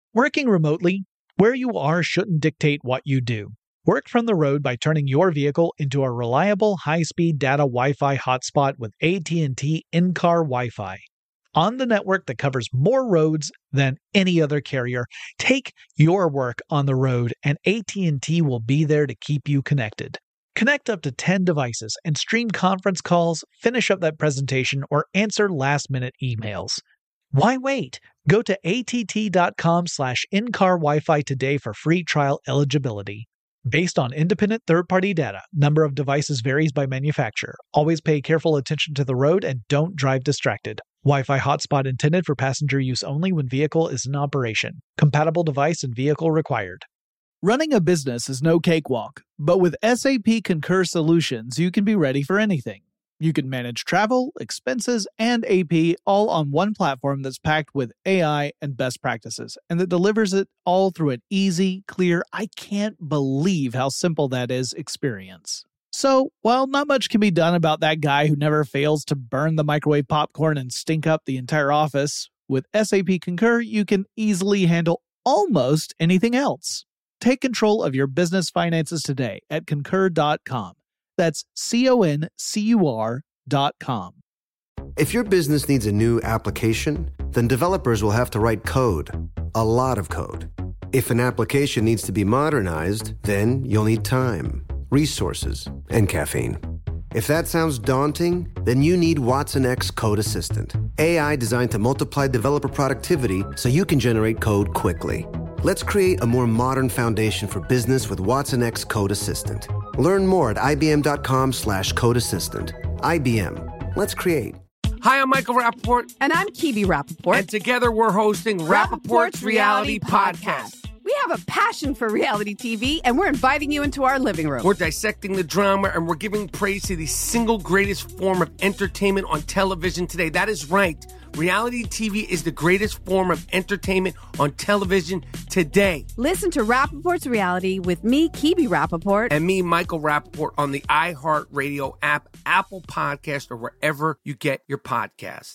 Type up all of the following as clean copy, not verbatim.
Working remotely, where you are shouldn't dictate what you do. Work from the road by turning your vehicle into a reliable high-speed data Wi-Fi hotspot with AT&T in-car Wi-Fi. On the network that covers more roads than any other carrier, take your work on the road and AT&T will be there to keep you connected. Connect up to 10 devices and stream conference calls, finish up that presentation, or answer last-minute emails. Why wait? Go to att.com/in-car Wi-Fi today for free trial eligibility. Based on independent third-party data, number of devices varies by manufacturer. Always pay careful attention to the road and don't drive distracted. Wi-Fi hotspot intended for passenger use only when vehicle is in operation. Compatible device and vehicle required. Running a business is no cakewalk, but with SAP Concur Solutions, you can be ready for anything. You can manage travel, expenses, and AP all on one platform that's packed with AI and best practices, and that delivers it all through an easy, clear, I can't believe how simple that is experience. So, while not much can be done about that guy who never fails to burn the microwave popcorn and stink up the entire office, with SAP Concur, you can easily handle almost anything else. Take control of your business finances today at concur.com. That's CONCUR.com. If your business needs a new application, then developers will have to write code, a lot of code. If an application needs to be modernized, then you'll need time, resources, and caffeine. If that sounds daunting, then you need watsonx Code Assistant, AI designed to multiply developer productivity so you can generate code quickly. Let's create a more modern foundation for business with watsonx Code Assistant. Learn more at ibm.com/code assistant. IBM. Let's create. Hi, I'm Michael Rappaport. And I'm Kibi Rappaport. And together we're hosting Rappaport's Reality Podcast. We have a passion for reality TV, and we're inviting you into our living room. We're dissecting the drama, and we're giving praise to the single greatest form of entertainment on television today. That is right. Reality TV is the greatest form of entertainment on television today. Listen to Rappaport's Reality with me, Kibi Rappaport. And me, Michael Rappaport, on the iHeartRadio app, Apple Podcast, or wherever you get your podcast.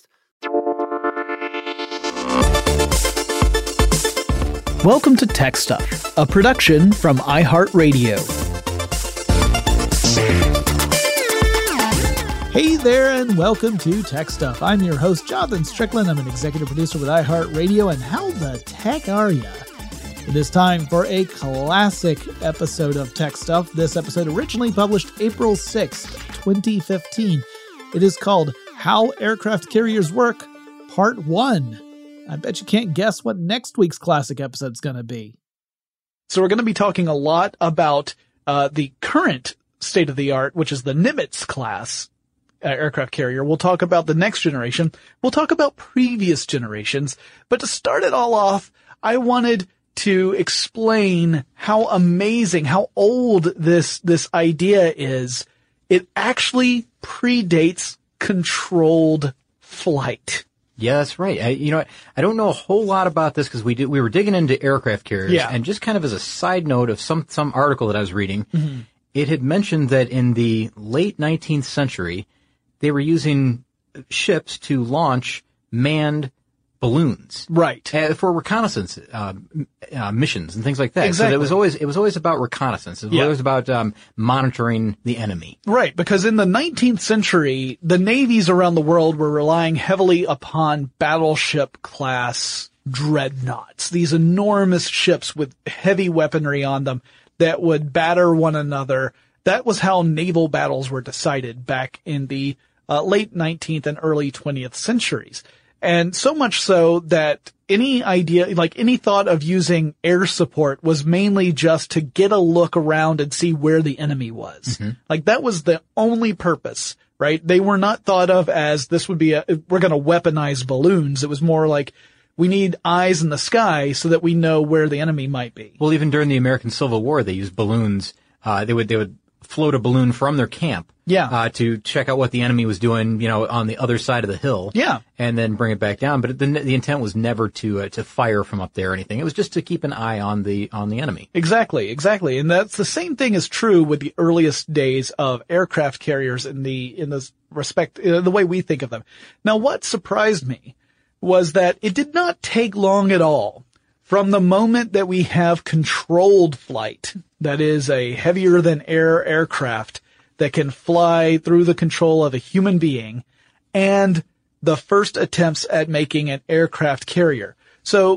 Welcome to Tech Stuff, a production from iHeartRadio. Hey there, and welcome to Tech Stuff. I'm your host, Jonathan Strickland. I'm an executive producer with iHeartRadio, and how the heck are ya? It is time for a classic episode of Tech Stuff. This episode originally published April 6th, 2015. It is called How Aircraft Carriers Work, Part 1. I bet you can't guess what next week's classic episode is going to be. So we're going to be talking a lot about the current state-of-the-art, which is the Nimitz class aircraft carrier. We'll talk about the next generation. We'll talk about previous generations. But to start it all off, I wanted to explain how amazing, how old this idea is. It actually predates controlled flight. Yeah, that's right. I don't know a whole lot about this because we were digging into aircraft carriers, and just kind of as a side note of some article that I was reading, it had mentioned that in the late 19th century, they were using ships to launch manned balloons, right, for reconnaissance missions and things like that. Exactly. So it was always about reconnaissance. It was always about monitoring the enemy. Right, because in the 19th century, the navies around the world were relying heavily upon battleship class dreadnoughts, these enormous ships with heavy weaponry on them that would batter one another. That was how naval battles were decided back in the late 19th and early 20th centuries. And so much so that any idea, like any thought of using air support was mainly just to get a look around and see where the enemy was. Like that was the only purpose, right? They were not thought of as this would be we're going to weaponize balloons. It was more like we need eyes in the sky so that we know where the enemy might be. Well, even during the American Civil War, they used balloons. They would float a balloon from their camp. To check out what the enemy was doing, on the other side of the hill. And then bring it back down. But the intent was never to fire from up there or anything. It was just to keep an eye on the enemy. Exactly. And that's the same thing is true with the earliest days of aircraft carriers in this respect, the way we think of them. Now, what surprised me was that it did not take long at all From the moment that we have controlled flight, that is a heavier than air aircraft that can fly through the control of a human being, and the first attempts at making an aircraft carrier. So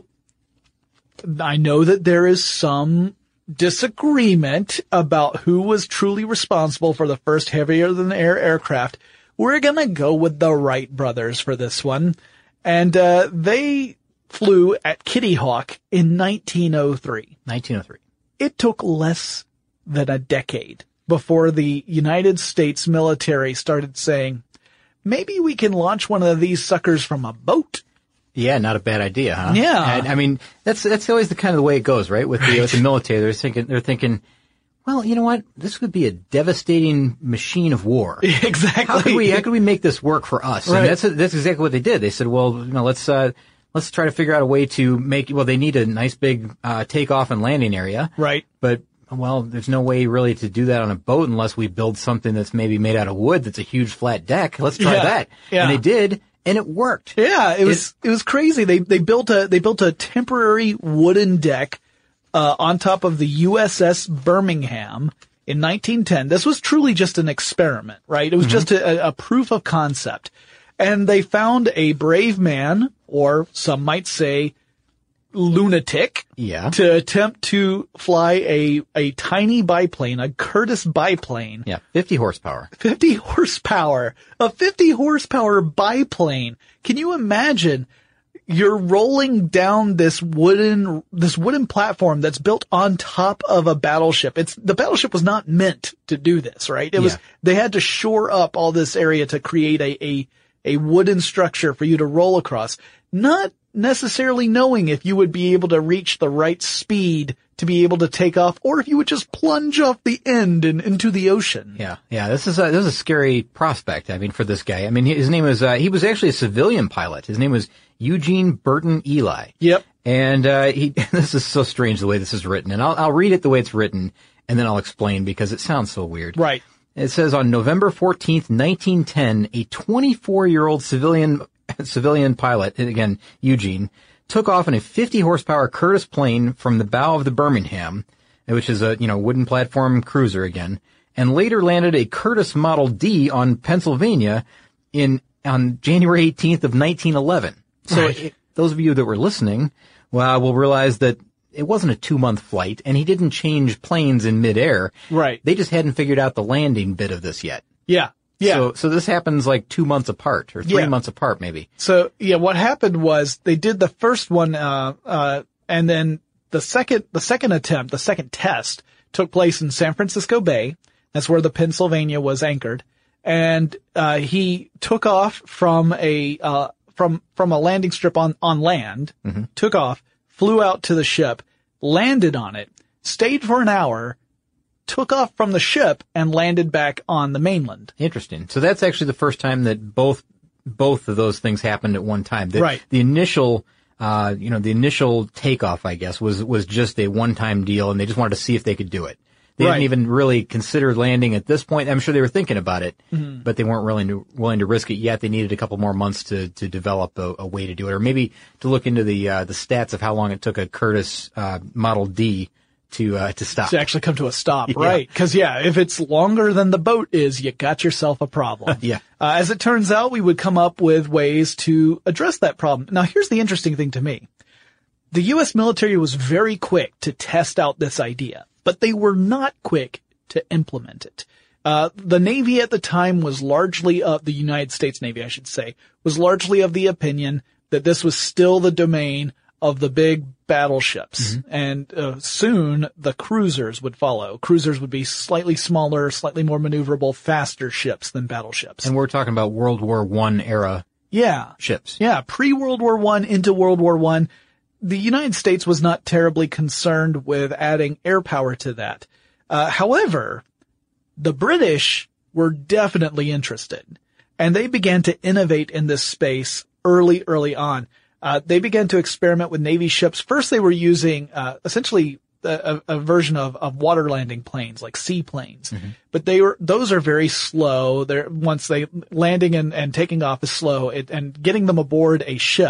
I know that there is some disagreement about who was truly responsible for the first heavier than air aircraft. We're going to go with the Wright brothers for this one. And they flew at Kitty Hawk in 1903. 1903. It took less than a decade before the United States military started saying, maybe we can launch one of these suckers from a boat. Yeah, not a bad idea, huh? Yeah. And, I mean, that's always the kind of the way it goes, right? With the military, they're thinking, well, you know what? This would be a devastating machine of war. Exactly. How could we make this work for us? Right. And that's exactly what they did. They said, well, let's try to figure out a way to they need a nice big, takeoff and landing area. Right. But, well, there's no way really to do that on a boat unless we build something that's maybe made out of wood that's a huge flat deck. Let's try that. Yeah. And they did. And it worked. Yeah, it was crazy. They built a temporary wooden deck, on top of the USS Birmingham in 1910. This was truly just an experiment, right? It was just a proof of concept. And they found a brave man, or some might say lunatic, to attempt to fly a tiny biplane, a Curtiss biplane. Yeah, 50 horsepower. 50 horsepower. A 50 horsepower biplane. Can you imagine? You're rolling down this wooden platform that's built on top of a battleship. The battleship was not meant to do this, right? They had to shore up all this area to create a wooden structure for you to roll across. Not necessarily knowing if you would be able to reach the right speed to be able to take off, or if you would just plunge off the end and into the ocean. Yeah. This is a scary prospect. I mean, for this guy. I mean, his name was he was actually a civilian pilot. His name was Eugene Burton Ely. Yep. And this is so strange the way this is written, and I'll read it the way it's written, and then I'll explain because it sounds so weird. Right. It says on November 14th, 1910, a 24-year-old civilian pilot, again, Eugene, took off in a 50 horsepower Curtiss plane from the bow of the Birmingham, which is a, wooden platform cruiser again, and later landed a Curtiss Model D on Pennsylvania on January 18th of 1911. So those of you that were listening, will realize that it wasn't a 2-month flight, and he didn't change planes in midair. Right. They just hadn't figured out the landing bit of this yet. Yeah. Yeah. So this happens like 2 months apart, or 3 months apart, maybe. So, what happened was they did the first one, and then the second attempt, the second test took place in San Francisco Bay. That's where the Pennsylvania was anchored. And, he took off from a landing strip on land, took off, flew out to the ship, landed on it, stayed for an hour, took off from the ship, and landed back on the mainland. Interesting. So that's actually the first time that both of those things happened at one time. Right. The initial, the initial takeoff, I guess, was just a one-time deal, and they just wanted to see if they could do it. They didn't even really consider landing at this point. I'm sure they were thinking about it, but they weren't willing to risk it yet. They needed a couple more months to develop a way to do it, or maybe to look into the stats of how long it took a Curtiss Model D to stop. To actually come to a stop, right? Because if it's longer than the boat is, you got yourself a problem. As it turns out, we would come up with ways to address that problem. Now, here's the interesting thing to me: the U.S. military was very quick to test out this idea, but they were not quick to implement it. The Navy at the time was largely the United States Navy, I should say, was largely of the opinion that this was still the domain of the big battleships. And soon the cruisers would follow. Cruisers would be slightly smaller, slightly more maneuverable, faster ships than battleships. And we're talking about World War I era ships. Yeah, pre-World War I into World War I. The United States was not terribly concerned with adding air power to that. However, the British were definitely interested, and they began to innovate in this space early on. They began to experiment with Navy ships. First, they were using essentially a version of water landing planes, like seaplanes. But those are very slow. Landing and taking off is slow, and getting them aboard a ship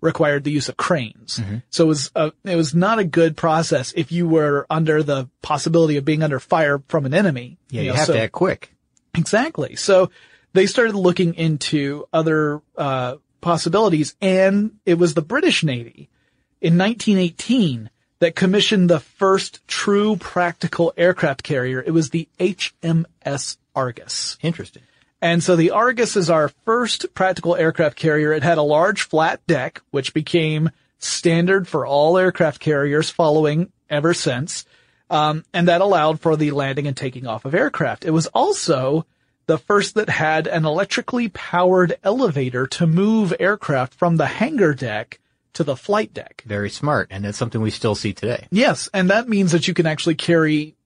required the use of cranes. So it was not a good process if you were under the possibility of being under fire from an enemy. Yeah, you have to act quick. Exactly. So they started looking into other possibilities, and it was the British Navy in 1918 that commissioned the first true practical aircraft carrier. It was the HMS Argus. Interesting. And so the Argus is our first practical aircraft carrier. It had a large flat deck, which became standard for all aircraft carriers following ever since. And that allowed for the landing and taking off of aircraft. It was also the first that had an electrically powered elevator to move aircraft from the hangar deck to the flight deck. Very smart. And that's something we still see today. Yes. And that means that you can actually carry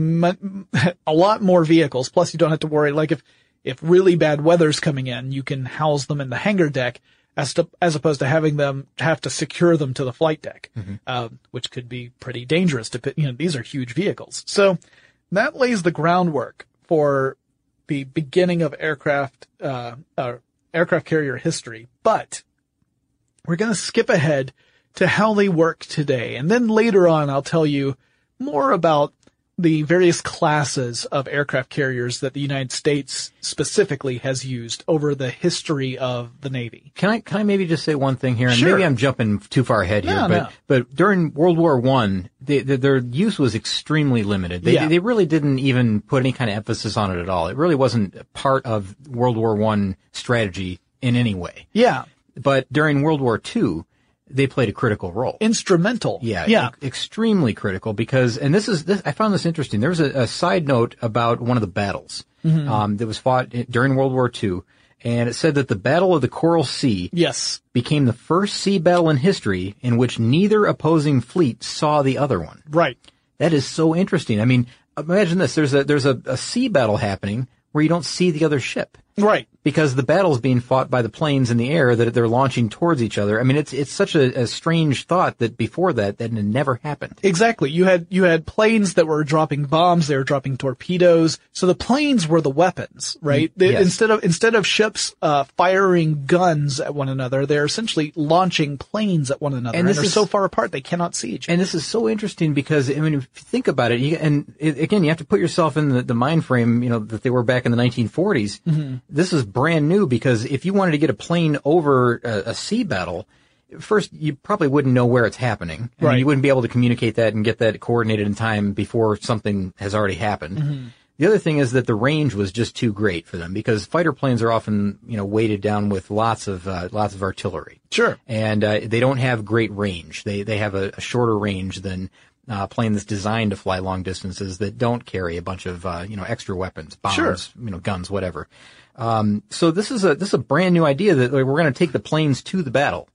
a lot more vehicles. Plus you don't have to worry, like if really bad weather's coming in, you can house them in the hangar deck as opposed to having them have to secure them to the flight deck, which could be pretty dangerous these are huge vehicles. So that lays the groundwork for the beginning of aircraft carrier history. But we're going to skip ahead to how they work today. And then later on, I'll tell you more about the various classes of aircraft carriers that the United States specifically has used over the history of the Navy. Can I maybe just say one thing here? And Sure. maybe I'm jumping too far ahead here, but during World War I, their use was extremely limited. They really didn't even put any kind of emphasis on it at all. It really wasn't part of World War I strategy in any way. Yeah. But during World War II, they played a critical role. Instrumental. Yeah. Extremely critical because, and I found this interesting. There was a side note about one of the battles, that was fought during World War II. And it said that the Battle of the Coral Sea became the first sea battle in history in which neither opposing fleet saw the other one. Right. That is so interesting. I mean, imagine this. There's a sea battle happening where you don't see the other ship. Right. Because the battle's being fought by the planes in the air that they're launching towards each other. I mean, it's such a strange thought that before that it never happened. Exactly. You had planes that were dropping bombs, they were dropping torpedoes. So the planes were the weapons, right? Yes. Instead of ships firing guns at one another, they're essentially launching planes at one another. And they're so far apart they cannot see each other. And this is so interesting because, I mean, if you think about it, again, you have to put yourself in the mind frame, that they were back in the 1940s. This is brand new because if you wanted to get a plane over a sea battle, first, you probably wouldn't know where it's happening. I mean, you wouldn't be able to communicate that and get that coordinated in time before something has already happened. The other thing is that the range was just too great for them because fighter planes are often, weighted down with lots of artillery. Sure. And, they don't have great range. They have a shorter range than a plane that's designed to fly long distances that don't carry a bunch of, extra weapons, bombs, guns, whatever. So this is a brand new idea that we're going to take the planes to the battle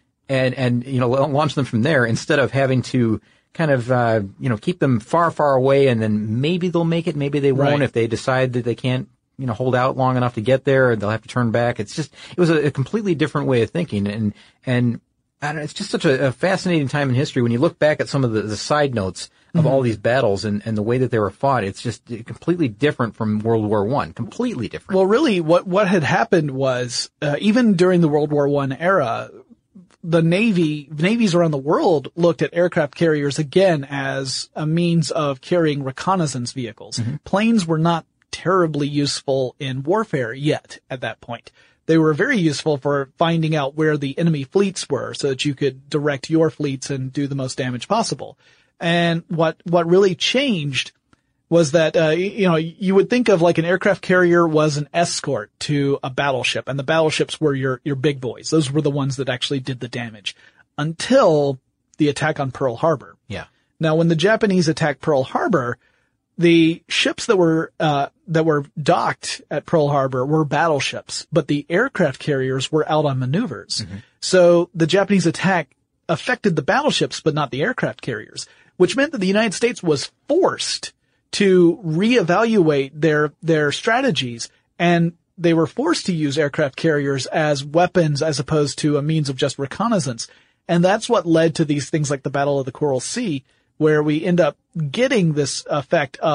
and launch them from there instead of having to kind of, keep them far, far away and then maybe they'll make it, maybe they won't if they decide that they can't, hold out long enough to get there and they'll have to turn back. It was a completely different way of thinking and I don't know, it's just such a fascinating time in history when you look back at some of the side notes of all these battles and the way that they were fought. It's just completely different from World War I. Completely different. Well, really, what had happened was, even during the World War I era, the navies around the world looked at aircraft carriers again as a means of carrying reconnaissance vehicles. Planes were not terribly useful in warfare yet at that point. They were very useful for finding out where the enemy fleets were so that you could direct your fleets and do the most damage possible. And what really changed was that, you would think of like an aircraft carrier was an escort to a battleship, and the battleships were your big boys. Those were the ones that actually did the damage until the attack on Pearl Harbor. Yeah. Now, when the Japanese attacked Pearl Harbor, the ships that were docked at Pearl Harbor were battleships, but the aircraft carriers were out on maneuvers. So the Japanese attack affected the battleships, but not the aircraft carriers, which meant that the United States was forced to reevaluate their strategies, and they were forced to use aircraft carriers as weapons as opposed to a means of just reconnaissance. And that's what led to these things like the Battle of the Coral Sea, where we end up getting this effect of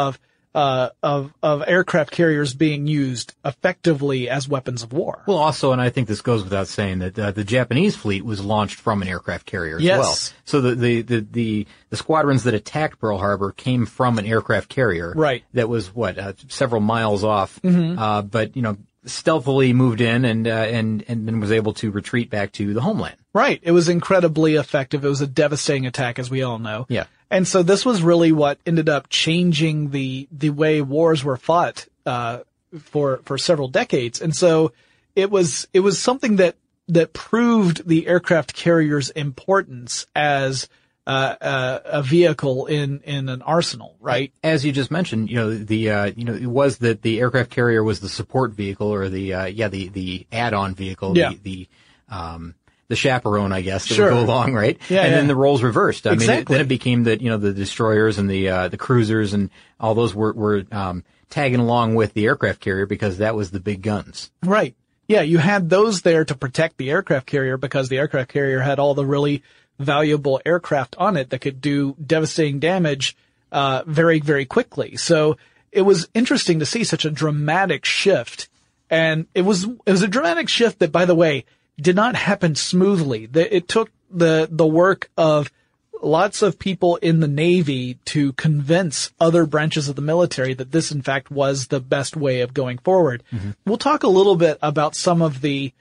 of aircraft carriers being used effectively as weapons of war. Well, also, and I think this goes without saying, that the Japanese fleet was launched from an aircraft carrier as well. So the squadrons that attacked Pearl Harbor came from an aircraft carrier. Right. That was several miles off. But stealthily moved in and then was able to retreat back to the homeland. Right. It was incredibly effective. It was a devastating attack, as we all know. Yeah. And so this was really what ended up changing the way wars were fought, for several decades. And so it was something that proved the aircraft carrier's importance as a vehicle in an arsenal, right? As you just mentioned, it was that the aircraft carrier was the support vehicle or the add-on vehicle, the chaperone, I guess, that would go along, right? Yeah, and then the roles reversed. I mean, then it became that, the destroyers and the cruisers and all those were tagging along with the aircraft carrier because that was the big guns. Right. Yeah, you had those there to protect the aircraft carrier because the aircraft carrier had all the really valuable aircraft on it that could do devastating damage, very, very quickly. So it was interesting to see such a dramatic shift. And it was a dramatic shift that, by the way, did not happen smoothly. It took the work of lots of people in the Navy to convince other branches of the military that this, in fact, was the best way of going forward. Mm-hmm. We'll talk a little bit about some of the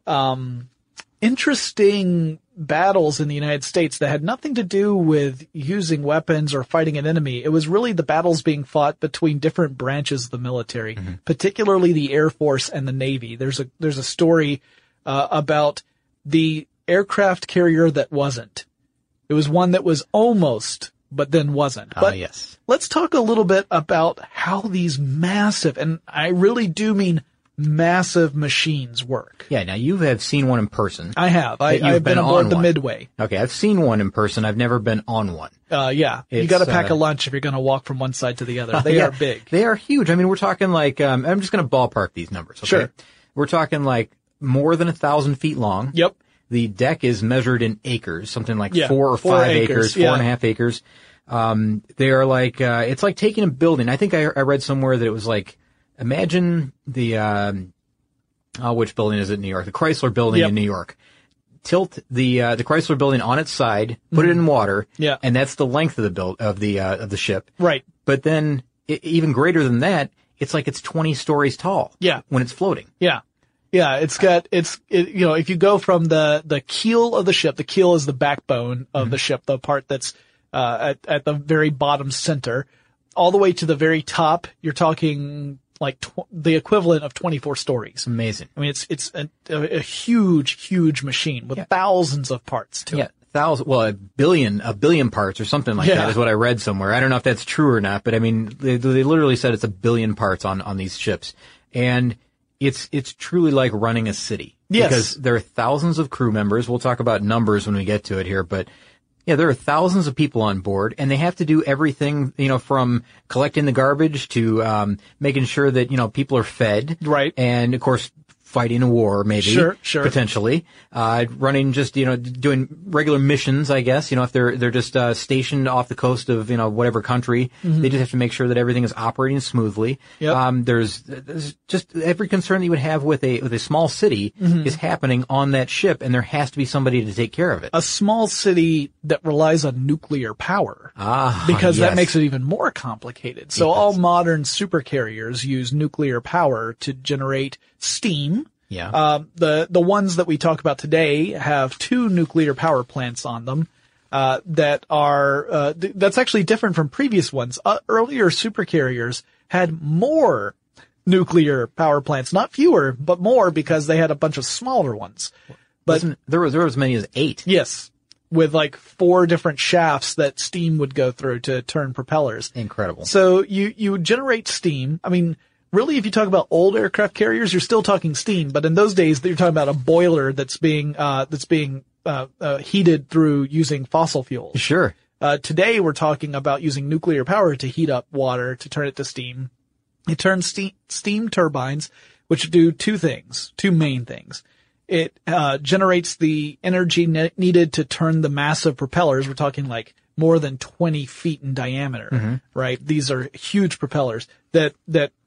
interesting battles in the United States that had nothing to do with using weapons or fighting an enemy. It was really the battles being fought between different branches of the military, particularly the Air Force and the Navy. There's a story about the aircraft carrier that wasn't. It was one that was almost, but then wasn't. But yes. Let's talk a little bit about how these massive, and I really do mean massive machines work. Yeah, now you have seen one in person. I have. I've been aboard the Midway. Okay, I've seen one in person. I've never been on one. Yeah. You gotta pack a lunch if you're gonna walk from one side to the other. They are big. They are huge. I mean, we're talking like, I'm just gonna ballpark these numbers, okay? Sure. We're talking like more than 1,000 feet long. Yep. The deck is measured in acres, something like 4 or 5 acres, 4.5 acres. They are like, it's like taking a building. I think I read somewhere that it was like, imagine the, which building is it in New York? The Chrysler Building in New York. Tilt the Chrysler Building on its side, put it in water. Yeah. And that's the length of the ship. Right. But then even greater than that, it's like it's 20 stories tall. Yeah. When it's floating. Yeah. Yeah, if you go from the keel of the ship, the keel is the backbone of the ship, the part that's, at the very bottom center, all the way to the very top, you're talking like the equivalent of 24 stories. Amazing. I mean, it's a huge, huge machine with thousands of parts to it. A billion parts or something like that is what I read somewhere. I don't know if that's true or not, but I mean, they literally said it's 1 billion parts on these ships. And it's truly like running a city. Yes. Because there are thousands of crew members. We'll talk about numbers when we get to it here, but yeah, there are thousands of people on board and they have to do everything, from collecting the garbage to, making sure that, people are fed. Right. And of course, fighting a war, maybe. Sure. Potentially. Running just, doing regular missions, I guess. If they're just, stationed off the coast of, whatever country, they just have to make sure that everything is operating smoothly. Yep. There's just every concern that you would have with a small city is happening on that ship, and there has to be somebody to take care of it. A small city that relies on nuclear power. Because that makes it even more complicated. So all modern supercarriers use nuclear power to generate steam. Yeah. The ones that we talk about today have 2 nuclear power plants on them, that are, that's actually different from previous ones. Earlier supercarriers had more nuclear power plants, not fewer, but more because they had a bunch of smaller ones. But there were as many as 8. Yes. With like 4 different shafts that steam would go through to turn propellers. Incredible. So you generate steam. I mean, really, if you talk about old aircraft carriers, you're still talking steam, but in those days, you're talking about a boiler that's being heated through using fossil fuels. Sure. Today, we're talking about using nuclear power to heat up water to turn it to steam. It turns steam turbines, which do 2 main things. It generates the energy needed to turn the massive propellers. We're talking like more than 20 feet in diameter, right? These are huge propellers that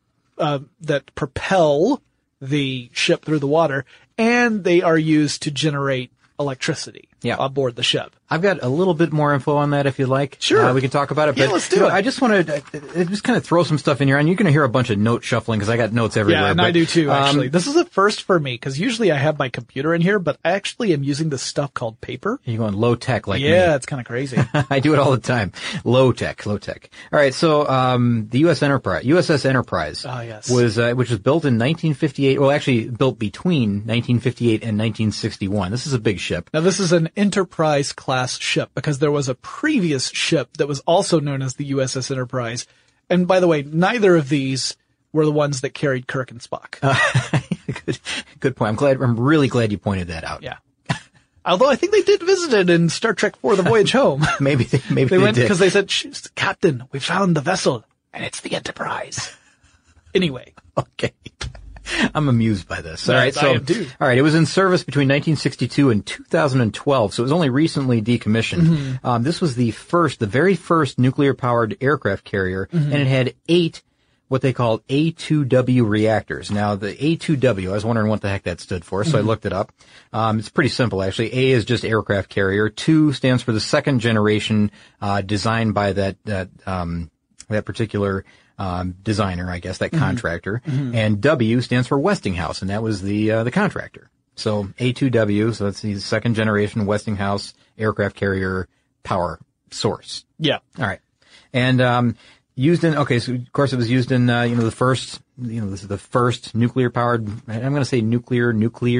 propel the ship through the water, and they are used to generate electricity aboard the ship. I've got a little bit more info on that if you'd like. Sure. We can talk about it. Yeah, but, let's do it. I just want to just kind of throw some stuff in here, and you're going to hear a bunch of note shuffling because I got notes everywhere. Yeah, and I do too, actually. This is a first for me because usually I have my computer in here, but I actually am using this stuff called paper. You're going low tech like me. Yeah, it's kind of crazy. I do it all the time. Low tech. All right. So, the USS Enterprise. Oh, yes. Which was built in 1958. Well, actually built between 1958 and 1961. This is a big ship. Now, this is an Enterprise class ship because there was a previous ship that was also known as the USS Enterprise. And by the way, neither of these were the ones that carried Kirk and Spock. Good point. I'm really glad you pointed that out. Yeah. Although I think they did visit it in Star Trek IV: The Voyage Home. maybe they went did. Because they said, Captain, we found the vessel and it's the Enterprise. Anyway. Okay. I'm amused by this. All Yeah, right, so I am too. all right, it was in service between 1962 and 2012, so it was only recently decommissioned. This was the very first nuclear-powered aircraft carrier, and it had 8 what they called A2W reactors. Now, the A2W, I was wondering what the heck that stood for, so I looked it up. It's pretty simple, actually. A is just aircraft carrier. 2 stands for the second generation, designed by that particular designer, I guess, that contractor. And W stands for Westinghouse, and that was the contractor. So A2W, so that's the second generation Westinghouse aircraft carrier power source. Yeah. All right. And, so of course it was used in, this is the first nuclear powered, I'm going to say nuclear.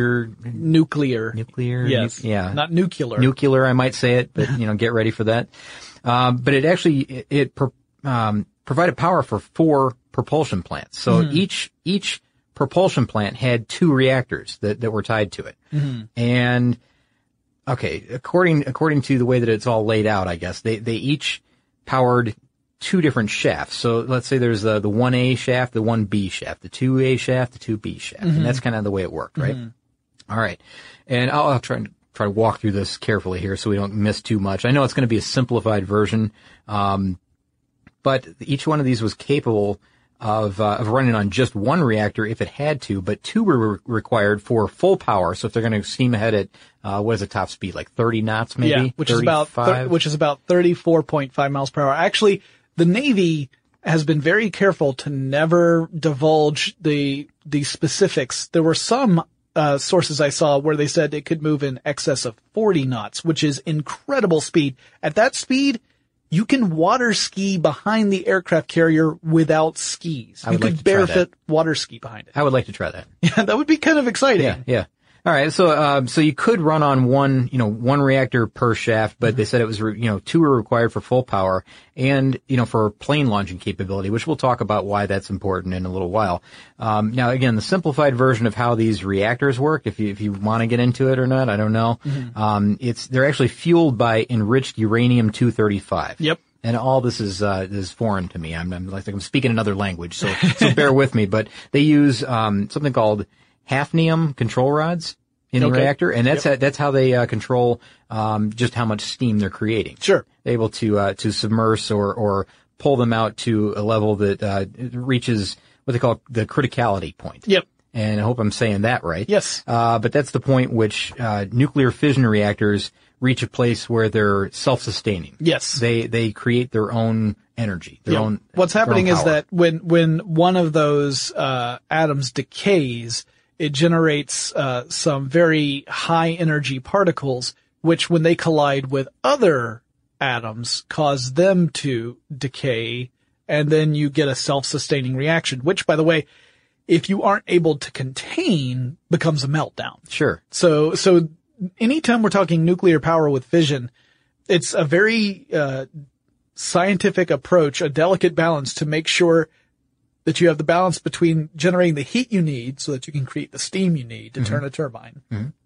Yes. Yeah. Not nuclear. Nuclear, I might say it, but, get ready for that. But it actually, provided power for 4 propulsion plants. So each propulsion plant had 2 reactors that were tied to it. And, according to the way that it's all laid out, I guess, they each powered 2 different shafts. So let's say there's the 1A shaft, the 1B shaft, the 2A shaft, the 2B shaft. And that's kind of the way it worked, right? All right. And I'll try to walk through this carefully here so we don't miss too much. I know it's going to be a simplified version. But each one of these was capable of running on just 1 reactor if it had to, but 2 were required for full power. So if they're going to steam ahead at, what is the top speed? Like 30 knots maybe? Yeah, which is about 34.5 miles per hour. Actually, the Navy has been very careful to never divulge the specifics. There were some sources I saw where they said it could move in excess of 40 knots, which is incredible speed. At that speed, you can water ski behind the aircraft carrier without skis. You could barefoot water ski behind it. I would like to try that. Yeah, that would be kind of exciting. Yeah. All right. So you could run on one reactor per shaft, but they said it was, 2 were required for full power and, for plane launching capability, which we'll talk about why that's important in a little while. Now again, the simplified version of how these reactors work, if you want to get into it or not, I don't know. They're actually fueled by enriched uranium-235. Yep. And all this is foreign to me. I'm like I'm speaking another language, so bear with me. But they use something called hafnium control rods in the reactor, and that's how they control just how much steam they're creating. Sure, they're able to submerge or pull them out to a level that reaches what they call the criticality point. Yep. And I hope I'm saying that right. Yes. But that's the point which nuclear fission reactors reach a place where they're self-sustaining. Yes. They create their own energy, their own. What's happening is that when one of those atoms decays, it generates some very high energy particles, which when they collide with other atoms cause them to decay, and then you get a self-sustaining reaction, which, by the way, if you aren't able to contain, becomes a meltdown. Sure. So anytime we're talking nuclear power with fission, it's a very scientific approach, a delicate balance to make sure that you have the balance between generating the heat you need so that you can create the steam you need to turn a turbine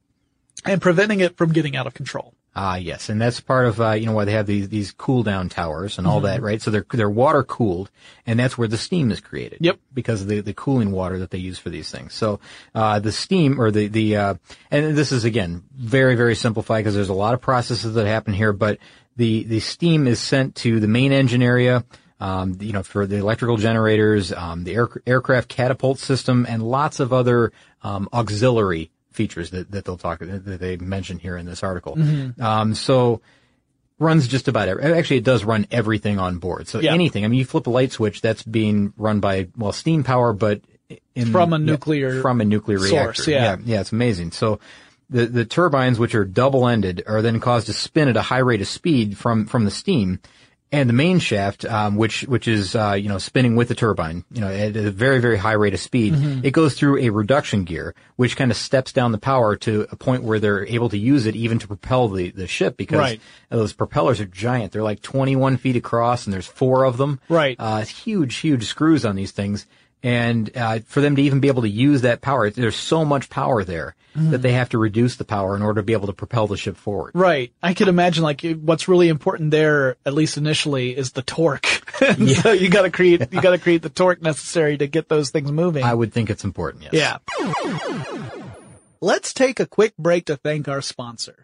and preventing it from getting out of control. Yes. And that's part of, why they have these cool down towers and all that, right? So they're water cooled, and that's where the steam is created. Yep. Because of the cooling water that they use for these things. So, the steam or and this is again, very, very simplified because there's a lot of processes that happen here, but the steam is sent to the main engine area, for the electrical generators, the aircraft catapult system, and lots of other auxiliary features that they mention here in this article. Mm-hmm. So runs just about actually it does run everything on board. So anything. I mean, you flip a light switch, that's being run by, steam power, but from a nuclear reactor. Yeah, it's amazing. So the turbines, which are double-ended, are then caused to spin at a high rate of speed from the steam. And the main shaft, which is, spinning with the turbine, at a very, very high rate of speed, it goes through a reduction gear, which kind of steps down the power to a point where they're able to use it even to propel the ship, because those propellers are giant. They're like 21 feet across, and there's 4 of them. Right. Huge, huge screws on these things. And for them to even be able to use that power, there's so much power there that they have to reduce the power in order to be able to propel the ship forward. Right. I could imagine, what's really important there, at least initially, is the torque. So you gotta create the torque necessary to get those things moving. I would think it's important, yes. Yeah. Let's take a quick break to thank our sponsor.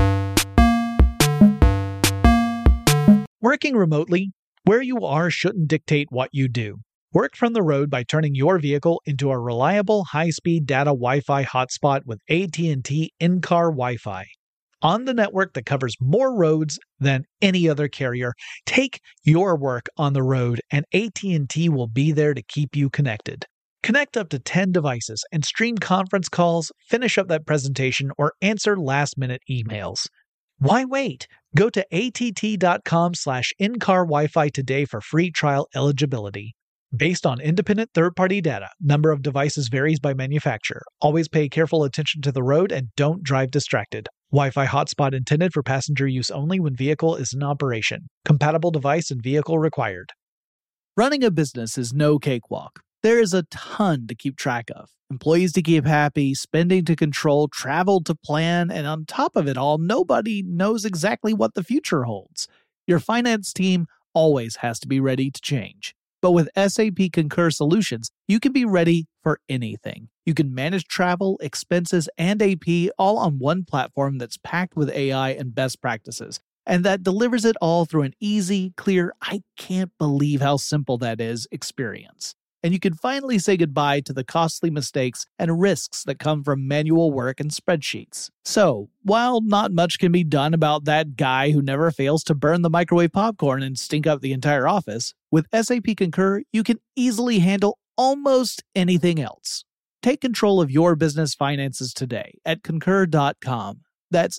Working remotely, where you are shouldn't dictate what you do. Work from the road by turning your vehicle into a reliable high-speed data Wi-Fi hotspot with AT&T in-car Wi-Fi. On the network that covers more roads than any other carrier, take your work on the road and AT&T will be there to keep you connected. Connect up to 10 devices and stream conference calls, finish up that presentation, or answer last-minute emails. Why wait? Go to att.com/in-car Wi-Fi today for free trial eligibility. Based on independent third-party data, number of devices varies by manufacturer. Always pay careful attention to the road and don't drive distracted. Wi-Fi hotspot intended for passenger use only when vehicle is in operation. Compatible device and vehicle required. Running a business is no cakewalk. There is a ton to keep track of. Employees to keep happy, spending to control, travel to plan, and on top of it all, nobody knows exactly what the future holds. Your finance team always has to be ready to change. But with SAP Concur Solutions, you can be ready for anything. You can manage travel, expenses, and AP all on one platform that's packed with AI and best practices, and that delivers it all through an easy, clear, I can't believe how simple that is experience. And you can finally say goodbye to the costly mistakes and risks that come from manual work and spreadsheets. So, while not much can be done about that guy who never fails to burn the microwave popcorn and stink up the entire office, with SAP Concur, you can easily handle almost anything else. Take control of your business finances today at Concur.com. That's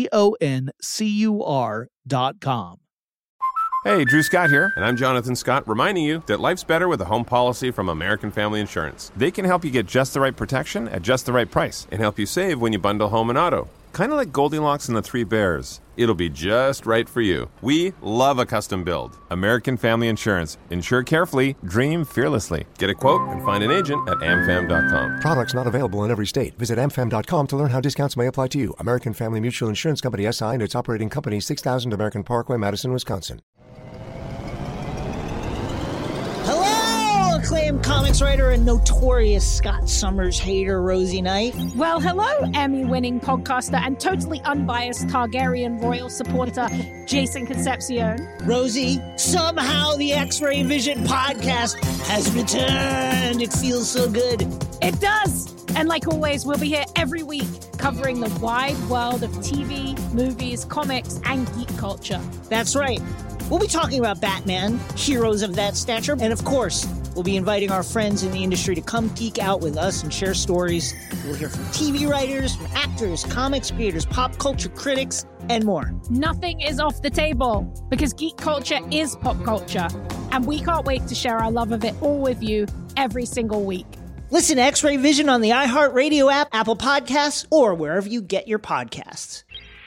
CONCUR.com. Hey, Drew Scott here, and I'm Jonathan Scott, reminding you that life's better with a home policy from American Family Insurance. They can help you get just the right protection at just the right price and help you save when you bundle home and auto. Kind of like Goldilocks and the Three Bears. It'll be just right for you. We love a custom build. American Family Insurance. Insure carefully, dream fearlessly. Get a quote and find an agent at amfam.com. Products not available in every state. Visit amfam.com to learn how discounts may apply to you. American Family Mutual Insurance Company SI and its operating company 6000 American Parkway, Madison, Wisconsin. Acclaimed comics writer and notorious Scott Summers hater, Rosie Knight. Well, hello, Emmy-winning podcaster and totally unbiased Targaryen royal supporter, Jason Concepcion. Rosie, somehow the X-Ray Vision podcast has returned. It feels so good. It does. And like always, we'll be here every week covering the wide world of TV, movies, comics, and geek culture. That's right. We'll be talking about Batman, heroes of that stature, and of course, we'll be inviting our friends in the industry to come geek out with us and share stories. We'll hear from TV writers, from actors, comics creators, pop culture critics, and more. Nothing is off the table because geek culture is pop culture, and we can't wait to share our love of it all with you every single week. Listen to X-Ray Vision on the iHeartRadio app, Apple Podcasts, or wherever you get your podcasts.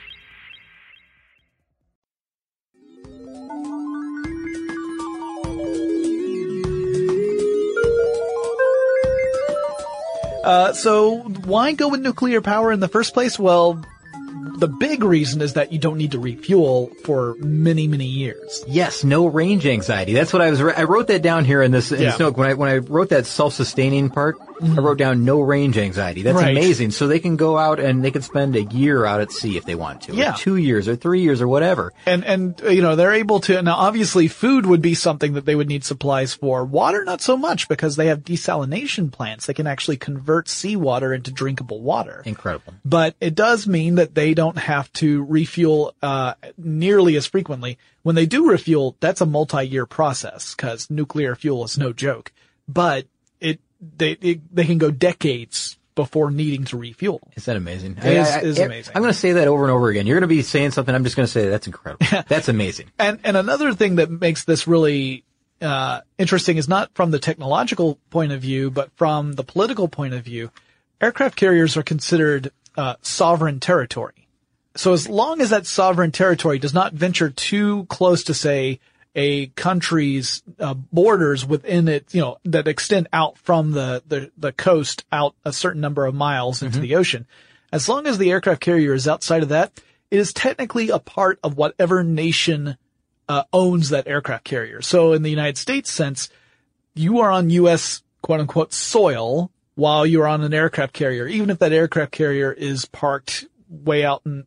So why go with nuclear power in the first place? Well, the big reason is that you don't need to refuel for many, many years. Yes, no range anxiety. That's what I wrote that down here in this note. When I wrote that self-sustaining part, I wrote down no range anxiety. That's amazing. So they can go out and they can spend a year out at sea if they want to. Yeah. Or 2 years or 3 years or whatever. And they're able to, now obviously food would be something that they would need supplies for. Water, not so much, because they have desalination plants. They can actually convert seawater into drinkable water. Incredible. But it does mean that they don't have to refuel, nearly as frequently. When they do refuel, that's a multi-year process, because nuclear fuel is no joke. But they can go decades before needing to refuel. Is that amazing? It is amazing. I'm going to say that over and over again. You're going to be saying something. I'm just going to say that's incredible. That's amazing. And another thing that makes this really interesting is not from the technological point of view, but from the political point of view. Aircraft carriers are considered sovereign territory. So as long as that sovereign territory does not venture too close to, say, a country's borders within it, that extend out from the coast out a certain number of miles into the ocean, as long as the aircraft carrier is outside of that, it is technically a part of whatever nation owns that aircraft carrier. So in the United States sense, you are on U.S. quote unquote soil while you're on an aircraft carrier, even if that aircraft carrier is parked way out in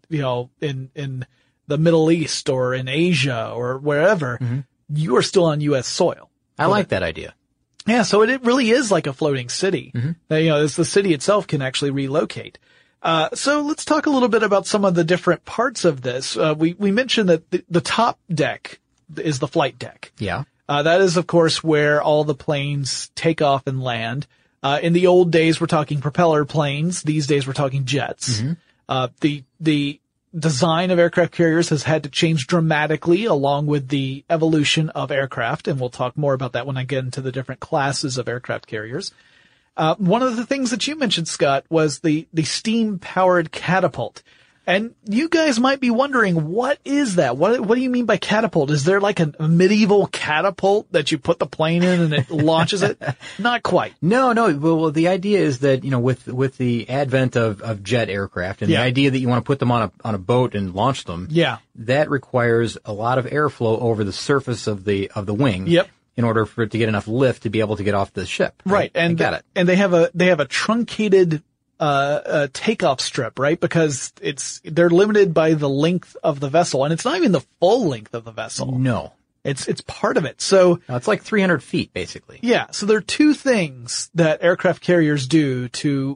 the Middle East or in Asia or wherever, you are still on U.S. soil. I like that idea. Yeah, so it really is like a floating city. The city itself can actually relocate. So let's talk a little bit about some of the different parts of this. We mentioned that the top deck is the flight deck. Yeah. That is, of course, where all the planes take off and land. In the old days, we're talking propeller planes. These days, we're talking jets. The design of aircraft carriers has had to change dramatically along with the evolution of aircraft, and we'll talk more about that when I get into the different classes of aircraft carriers. One of the things that you mentioned, Scott, was the steam-powered catapult. And you guys might be wondering, what is that? What do you mean by catapult? Is there like a medieval catapult that you put the plane in and it launches it? Not quite. No. Well, the idea is that, with the advent of jet aircraft and the idea that you want to put them on a boat and launch them. Yeah. That requires a lot of airflow over the surface of the wing. Yep. In order for it to get enough lift to be able to get off the ship. Right. And got it. And they have a truncated takeoff strip, right? Because they're limited by the length of the vessel, and it's not even the full length of the vessel. No. It's part of it. So it's like 300 feet, basically. Yeah. So there are two things that aircraft carriers do to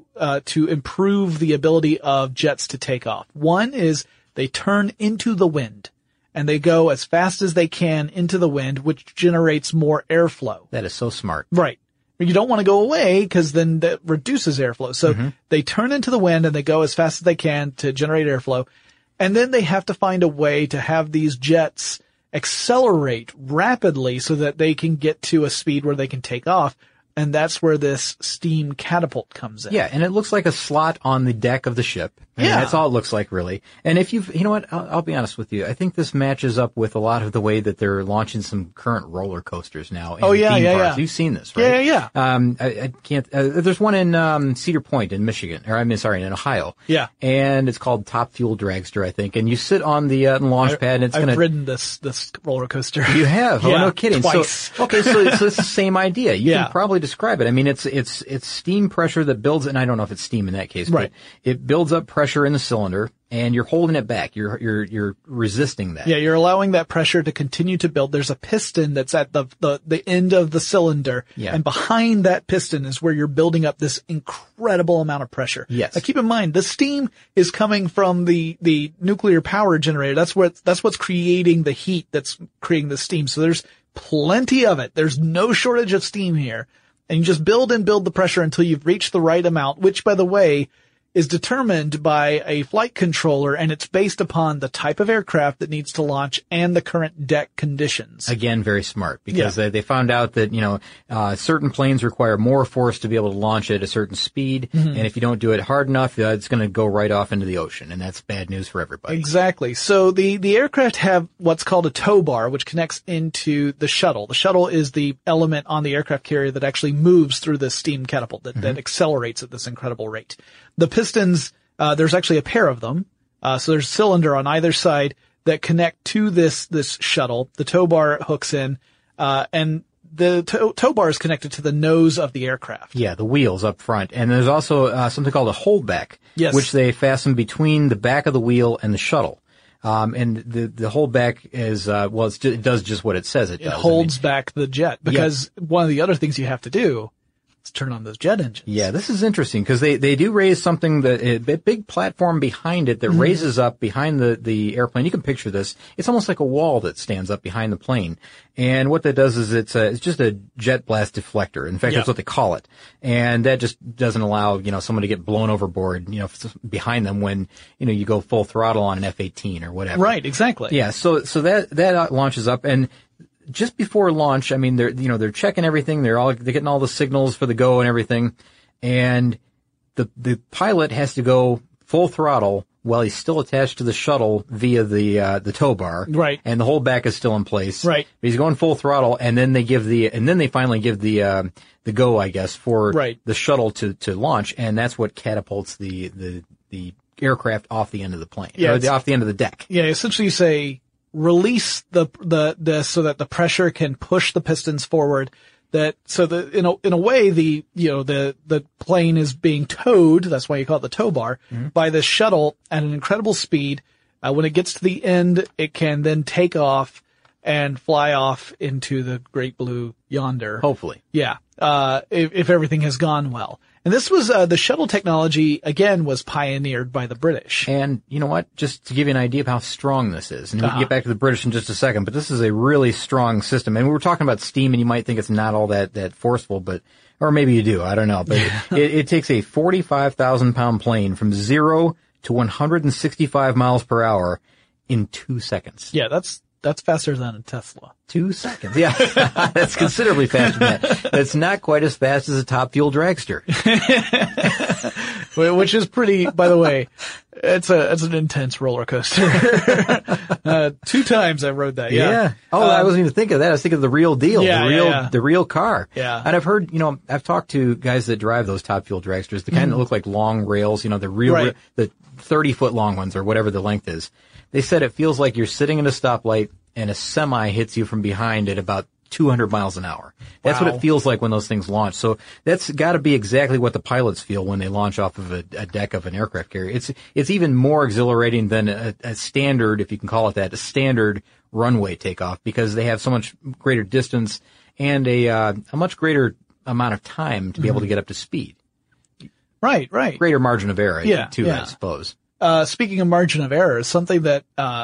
improve the ability of jets to take off. One is they turn into the wind, and they go as fast as they can into the wind, which generates more airflow. That is so smart. Right. You don't want to go away because then that reduces airflow. So they turn into the wind and they go as fast as they can to generate airflow. And then they have to find a way to have these jets accelerate rapidly so that they can get to a speed where they can take off. And that's where this steam catapult comes in. Yeah, and it looks like a slot on the deck of the ship. Yeah. That's all it looks like, really. And if you know what, I'll be honest with you. I think this matches up with a lot of the way that they're launching some current roller coasters now. Theme parks. You've seen this, right? Yeah. I can't, there's one in, Cedar Point in Michigan, in Ohio. Yeah. And it's called Top Fuel Dragster, I think. And you sit on the launch pad and I've ridden this roller coaster. You have? Yeah, oh, no kidding. Twice. So it's the same idea. You can probably describe it. I mean, it's steam pressure that builds, and I don't know if it's steam in that case, right. But it builds up pressure in the cylinder, and you're holding it back. You're resisting that. Yeah, you're allowing that pressure to continue to build. There's a piston that's at the end of the cylinder, and behind that piston is where you're building up this incredible amount of pressure. Yes. Now keep in mind, the steam is coming from the nuclear power generator. That's what's creating the heat that's creating the steam. So there's plenty of it. There's no shortage of steam here. And you just build and build the pressure until you've reached the right amount, which, by the way, is determined by a flight controller, and it's based upon the type of aircraft that needs to launch and the current deck conditions. Again, very smart, because they found out that, certain planes require more force to be able to launch at a certain speed, and if you don't do it hard enough, it's going to go right off into the ocean, and that's bad news for everybody. Exactly. So the aircraft have what's called a tow bar, which connects into the shuttle. The shuttle is the element on the aircraft carrier that actually moves through the steam catapult that accelerates at this incredible rate. The pistons, there's actually a pair of them. So there's a cylinder on either side that connect to this shuttle. The tow bar hooks in, and the tow bar is connected to the nose of the aircraft. Yeah, the wheels up front. And there's also something called a holdback, which they fasten between the back of the wheel and the shuttle. And the holdback is, it does just what it says it does. It holds back the jet, because one of the other things you have to do is turn on those jet engines. Yeah, this is interesting, because they do raise something, a big platform behind it that raises up behind the airplane. You can picture this. It's almost like a wall that stands up behind the plane. And what that does is it's just a jet blast deflector. In fact, that's what they call it. And that just doesn't allow, someone to get blown overboard, behind them when, you go full throttle on an F-18 or whatever. Right, exactly. Yeah, so that launches up, and just before launch, I mean, they're checking everything. They're getting all the signals for the go and everything. And the pilot has to go full throttle while he's still attached to the shuttle via the tow bar. Right. And the whole back is still in place. Right. But he's going full throttle, and then they finally give the go, I guess, for the shuttle to launch, and that's what catapults the aircraft off the end of the plane. Yeah. Or off the end of the deck. Yeah, essentially you say, release the so that the pressure can push the pistons forward. In a way, the plane is being towed. That's why you call it the tow bar, by the shuttle at an incredible speed. When it gets to the end, it can then take off and fly off into the great blue yonder. Hopefully. Yeah. If everything has gone well. And this was, the shuttle technology, again, was pioneered by the British. And you know what? Just to give you an idea of how strong this is, and we can get back to the British in just a second, but this is a really strong system. And we were talking about steam, and you might think it's not all that forceful, or maybe you do, I don't know. But it takes a 45,000-pound plane from 0 to 165 miles per hour in 2 seconds. Yeah, that's faster than a Tesla. 2 seconds. Yeah. That's considerably faster than that. That's not quite as fast as a top fuel dragster. Which is pretty, by the way, it's an intense roller coaster. 2 times I rode that. Yeah. I wasn't even thinking of that. I was thinking of the real deal. Yeah, the real car. Yeah. And I've heard, I've talked to guys that drive those top fuel dragsters. They kind of look like long rails, the real, the 30-foot long ones or whatever the length is. They said it feels like you're sitting at a stoplight and a semi hits you from behind at about 200 miles an hour. That's what it feels like when those things launch. So that's got to be exactly what the pilots feel when they launch off of a deck of an aircraft carrier. It's even more exhilarating than a standard, if you can call it that, a standard runway takeoff, because they have so much greater distance and a much greater amount of time to be able to get up to speed. Right. Greater margin of error, I suppose. Speaking of margin of error, something that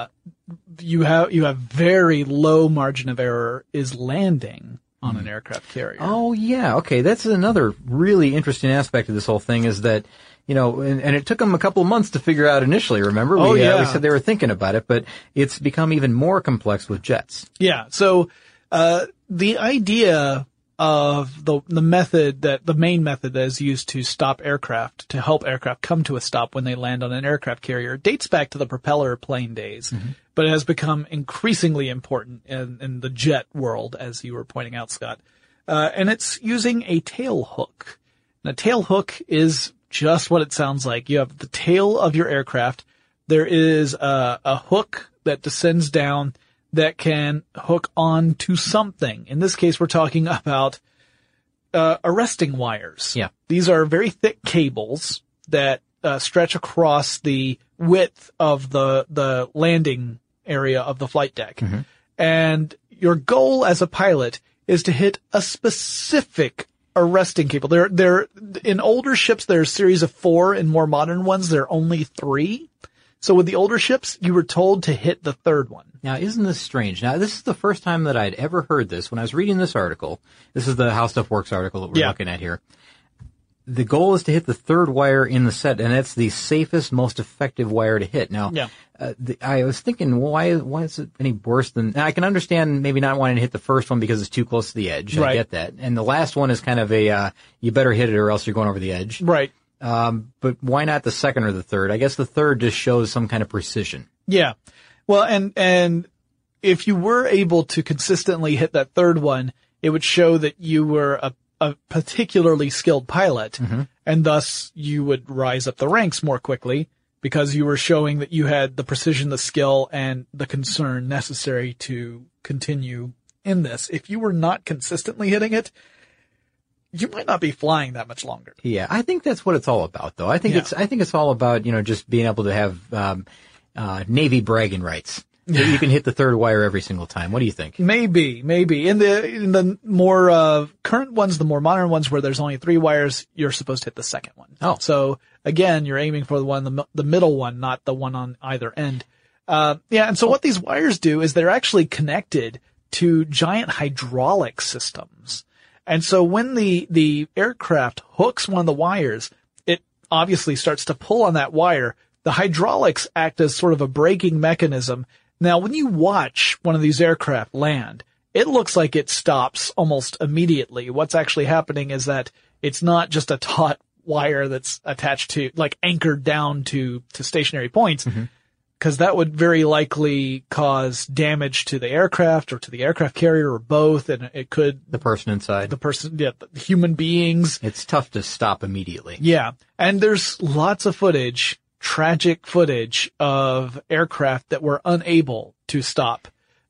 you have very low margin of error is landing on an aircraft carrier. Oh yeah, okay. That's another really interesting aspect of this whole thing, is that and it took them a couple of months to figure out initially. Remember, we said they were thinking about it, but it's become even more complex with jets. Yeah. So the idea of the main method that is used to stop aircraft, to help aircraft come to a stop when they land on an aircraft carrier, dates back to the propeller plane days, but it has become increasingly important in the jet world, as you were pointing out, Scott. And it's using a tail hook. And a tail hook is just what it sounds like. You have the tail of your aircraft. There is a hook that descends down that can hook on to something. In this case, we're talking about arresting wires. Yeah. These are very thick cables that stretch across the width of the landing area of the flight deck. And your goal as a pilot is to hit a specific arresting cable. There in older ships, there are a series of 4. In more modern ones, there are only 3. So with the older ships, you were told to hit the 3rd one. Now, isn't this strange? Now, this is the first time that I'd ever heard this. When I was reading this article, this is the How Stuff Works article that we're looking at here. The goal is to hit the 3rd wire in the set, and that's the safest, most effective wire to hit. Now, I was thinking, why is it any worse than... Now, I can understand maybe not wanting to hit the first one because it's too close to the edge. I get that. And the last one is kind of you better hit it or else you're going over the edge. Right. But why not the 2nd or the 3rd? I guess the 3rd just shows some kind of precision. Yeah. Well, and if you were able to consistently hit that 3rd one, it would show that you were a particularly skilled pilot, and thus you would rise up the ranks more quickly because you were showing that you had the precision, the skill, and the concern necessary to continue in this, if you were not consistently hitting it, you might not be flying that much longer. Yeah, I think that's what it's all about, though. I think it's all about, just being able to have Navy bragging rights. You can hit the third wire every single time. What do you think? Maybe. In the more current ones, the more modern ones where there's only 3 wires, you're supposed to hit the second one. Oh. So again, you're aiming for the middle one, not the one on either end. And so what these wires do is they're actually connected to giant hydraulic systems. And so when the aircraft hooks one of the wires, it obviously starts to pull on that wire. The hydraulics act as sort of a braking mechanism. Now, when you watch one of these aircraft land, it looks like it stops almost immediately. What's actually happening is that it's not just a taut wire that's attached to, like, anchored down to stationary points, because that would very likely cause damage to the aircraft or to the aircraft carrier or both, and it could... The person inside. The human beings. It's tough to stop immediately. Yeah. And there's lots of footage, tragic footage of aircraft that were unable to stop,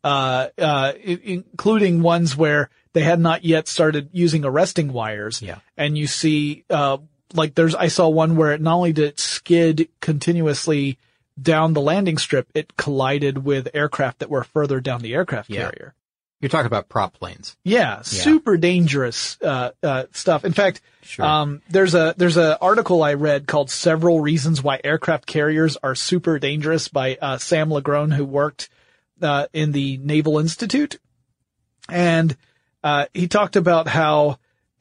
including ones where they had not yet started using arresting wires. Yeah. And you see, I saw one where not only did it skid continuously down the landing strip, it collided with aircraft that were further down the aircraft carrier. You're talking about prop planes. Yeah, super dangerous stuff. In fact, there's a article I read called "Several Reasons Why Aircraft Carriers Are Super Dangerous" by Sam Legrone, who worked in the Naval Institute, and he talked about how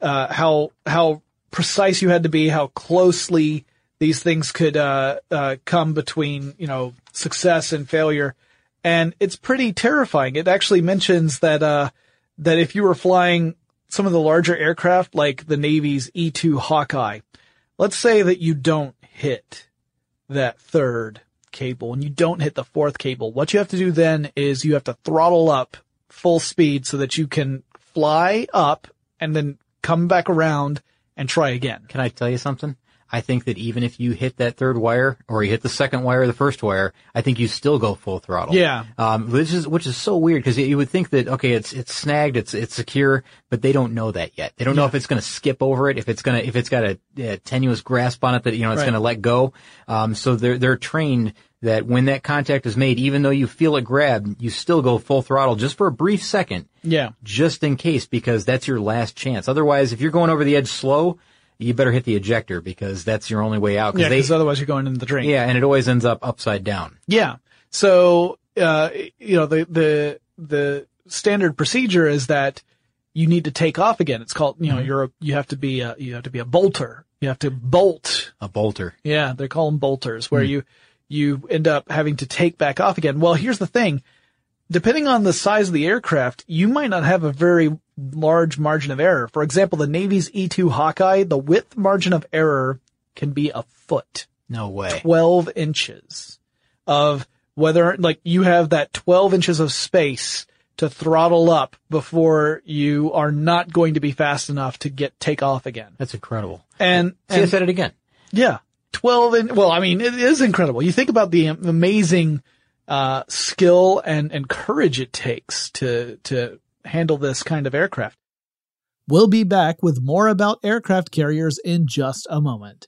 precise you had to be, how closely these things could come between success and failure. And it's pretty terrifying. It actually mentions that if you were flying some of the larger aircraft, like the Navy's E-2 Hawkeye, let's say that you don't hit that third cable and you don't hit the fourth cable. What you have to do then is you have to throttle up full speed so that you can fly up and then come back around and try again. Can I tell you something? I think that even if you hit that third wire or you hit the second wire or the first wire, I think you still go full throttle. Yeah. Which is so weird because you would think that, okay, it's snagged, it's secure, but they don't know that yet. They don't know if it's going to skip over it, if it's got a tenuous grasp on it that, it's going to let go. So they're trained that when that contact is made, even though you feel it grab, you still go full throttle just for a brief second. Yeah. Just in case, because that's your last chance. Otherwise, if you're going over the edge slow, you better hit the ejector because that's your only way out. Because otherwise you're going into the drain. Yeah, and it always ends up upside down. Yeah. So, the standard procedure is that you need to take off again. It's called, you have to be a bolter. You have to bolt. A bolter. Yeah, they call them bolters, where you end up having to take back off again. Well, here's the thing. Depending on the size of the aircraft, you might not have a very large margin of error. For example, the Navy's E-2 Hawkeye, the width margin of error can be a foot. No way. 12 inches of whether, you have that 12 inches of space to throttle up before you are not going to be fast enough to take off again. That's incredible. And I said it again. Yeah. 12 it is incredible. You think about the amazing skill and courage it takes to handle this kind of aircraft. We'll be back with more about aircraft carriers in just a moment.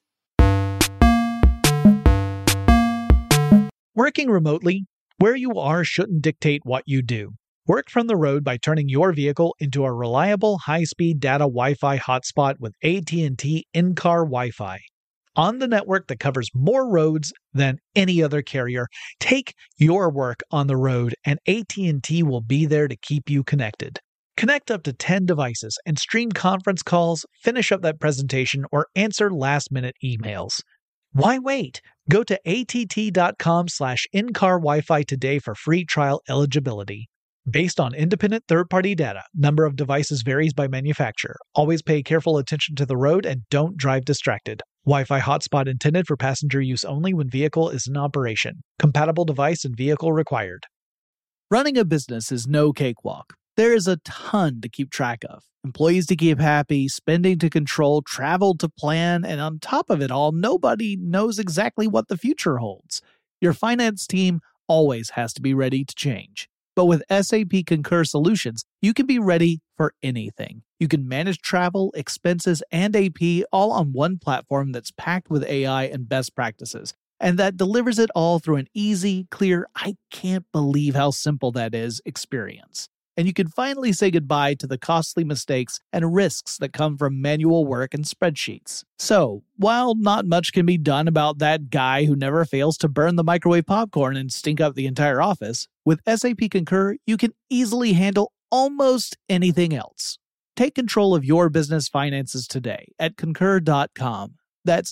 Working remotely, where you are shouldn't dictate what you do. Work from the road by turning your vehicle into a reliable high-speed data Wi-Fi hotspot with AT&T in-car Wi-Fi. On the network that covers more roads than any other carrier, take your work on the road and AT&T will be there to keep you connected. Connect up to 10 devices and stream conference calls, finish up that presentation, or answer last-minute emails. Why wait? Go to att.com/in-car Wi-Fi today for free trial eligibility. Based on independent third-party data, number of devices varies by manufacturer. Always pay careful attention to the road and don't drive distracted. Wi-Fi hotspot intended for passenger use only when vehicle is in operation. Compatible device and vehicle required. Running a business is no cakewalk. There is a ton to keep track of. Employees to keep happy, spending to control, travel to plan, and on top of it all, nobody knows exactly what the future holds. Your finance team always has to be ready to change. But with SAP Concur Solutions, you can be ready for anything. You can manage travel, expenses, and AP all on one platform that's packed with AI and best practices, and that delivers it all through an easy, clear, I can't believe how simple that is experience. And you can finally say goodbye to the costly mistakes and risks that come from manual work and spreadsheets. So, while not much can be done about that guy who never fails to burn the microwave popcorn and stink up the entire office, with SAP Concur, you can easily handle almost anything else. Take control of your business finances today at Concur.com. That's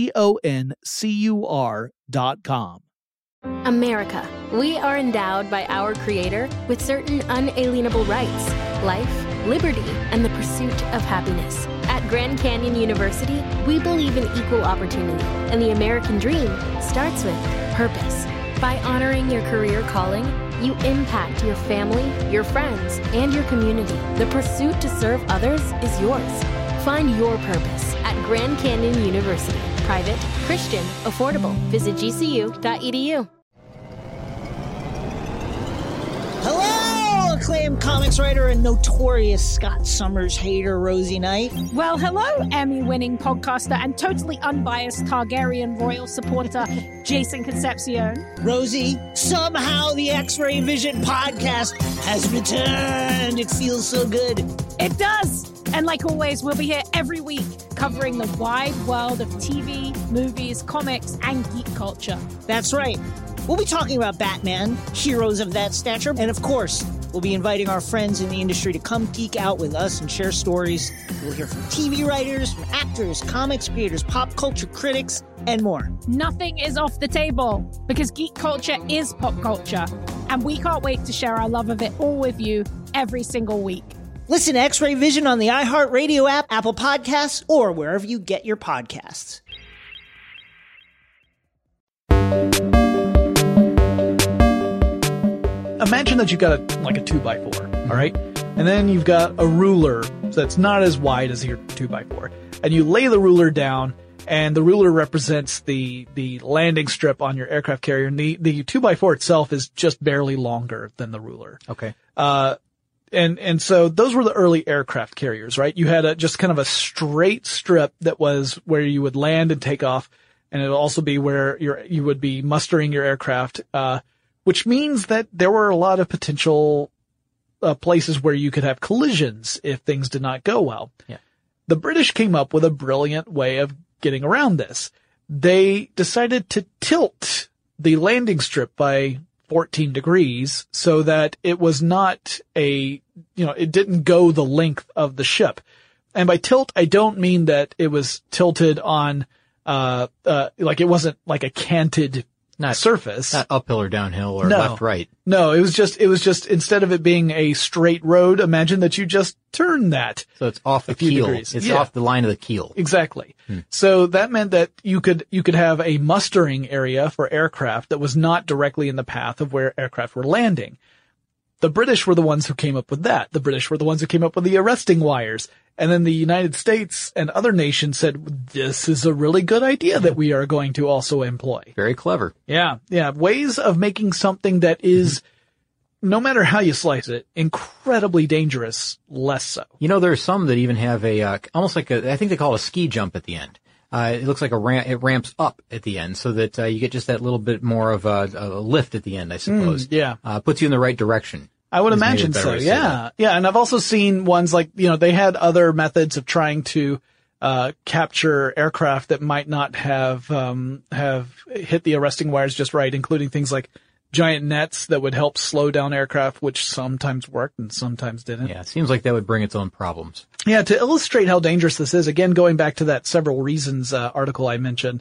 CONCUR.com. America. We are endowed by our Creator with certain unalienable rights: life, liberty, and the pursuit of happiness. At Grand Canyon University, we believe in equal opportunity, and the American dream starts with purpose. By honoring your career calling, you impact your family, your friends, and your community. The pursuit to serve others is yours. Find your purpose at Grand Canyon University. Private, Christian, affordable. Visit gcu.edu. Hello, acclaimed comics writer and notorious Scott Summers hater, Rosie Knight. Well, hello, Emmy-winning podcaster and totally unbiased Targaryen royal supporter, Jason Concepcion. Rosie, somehow the X-Ray Vision podcast has returned. It feels so good. It does. And like always, we'll be here every week covering the wide world of TV, movies, comics, and geek culture. That's right. We'll be talking about Batman, heroes of that stature, and of course, we'll be inviting our friends in the industry to come geek out with us and share stories. We'll hear from TV writers, from actors, comics creators, pop culture critics, and more. Nothing is off the table because geek culture is pop culture, and we can't wait to share our love of it all with you every single week. Listen to X-Ray Vision on the iHeartRadio app, Apple Podcasts, or wherever you get your podcasts. Imagine that you've got a 2x4, all right? And then you've got a ruler that's not as wide as your 2x4. And you lay the ruler down, and the ruler represents the landing strip on your aircraft carrier. And the 2x4 itself is just barely longer than the ruler. Okay. And so those were the early aircraft carriers, right? You had just kind of a straight strip that was where you would land and take off, and it'll also be where you would be mustering your aircraft, which means that there were a lot of potential places where you could have collisions if things did not go well. Yeah. The British came up with a brilliant way of getting around this. They decided to tilt the landing strip by 14 degrees so that it was not it didn't go the length of the ship. And by tilt, I don't mean that it was tilted on, like it wasn't like a canted surface. Not uphill or downhill or left, right. No, it was just, instead of it being a straight road, imagine that you just turn that. So it's off the keel. Degrees. It's off the line of the keel. Exactly. So that meant that you could have a mustering area for aircraft that was not directly in the path of where aircraft were landing. The British were the ones who came up with that. The British were the ones who came up with the arresting wires. And then the United States and other nations said, this is a really good idea that we are going to also employ. Very clever. Yeah. Ways of making something that is, no matter how you slice it, incredibly dangerous, less so. You know, there are some that even have almost like I think they call it a ski jump at the end. It looks like it ramps up at the end so that you get just that little bit more of a lift at the end, I suppose. Puts you in the right direction. I would imagine so. Yeah. Yeah. And I've also seen ones like, they had other methods of trying to, capture aircraft that might not have hit the arresting wires just right, including things like giant nets that would help slow down aircraft, which sometimes worked and sometimes didn't. Yeah. It seems like that would bring its own problems. Yeah. To illustrate how dangerous this is, again, going back to that several reasons, article I mentioned,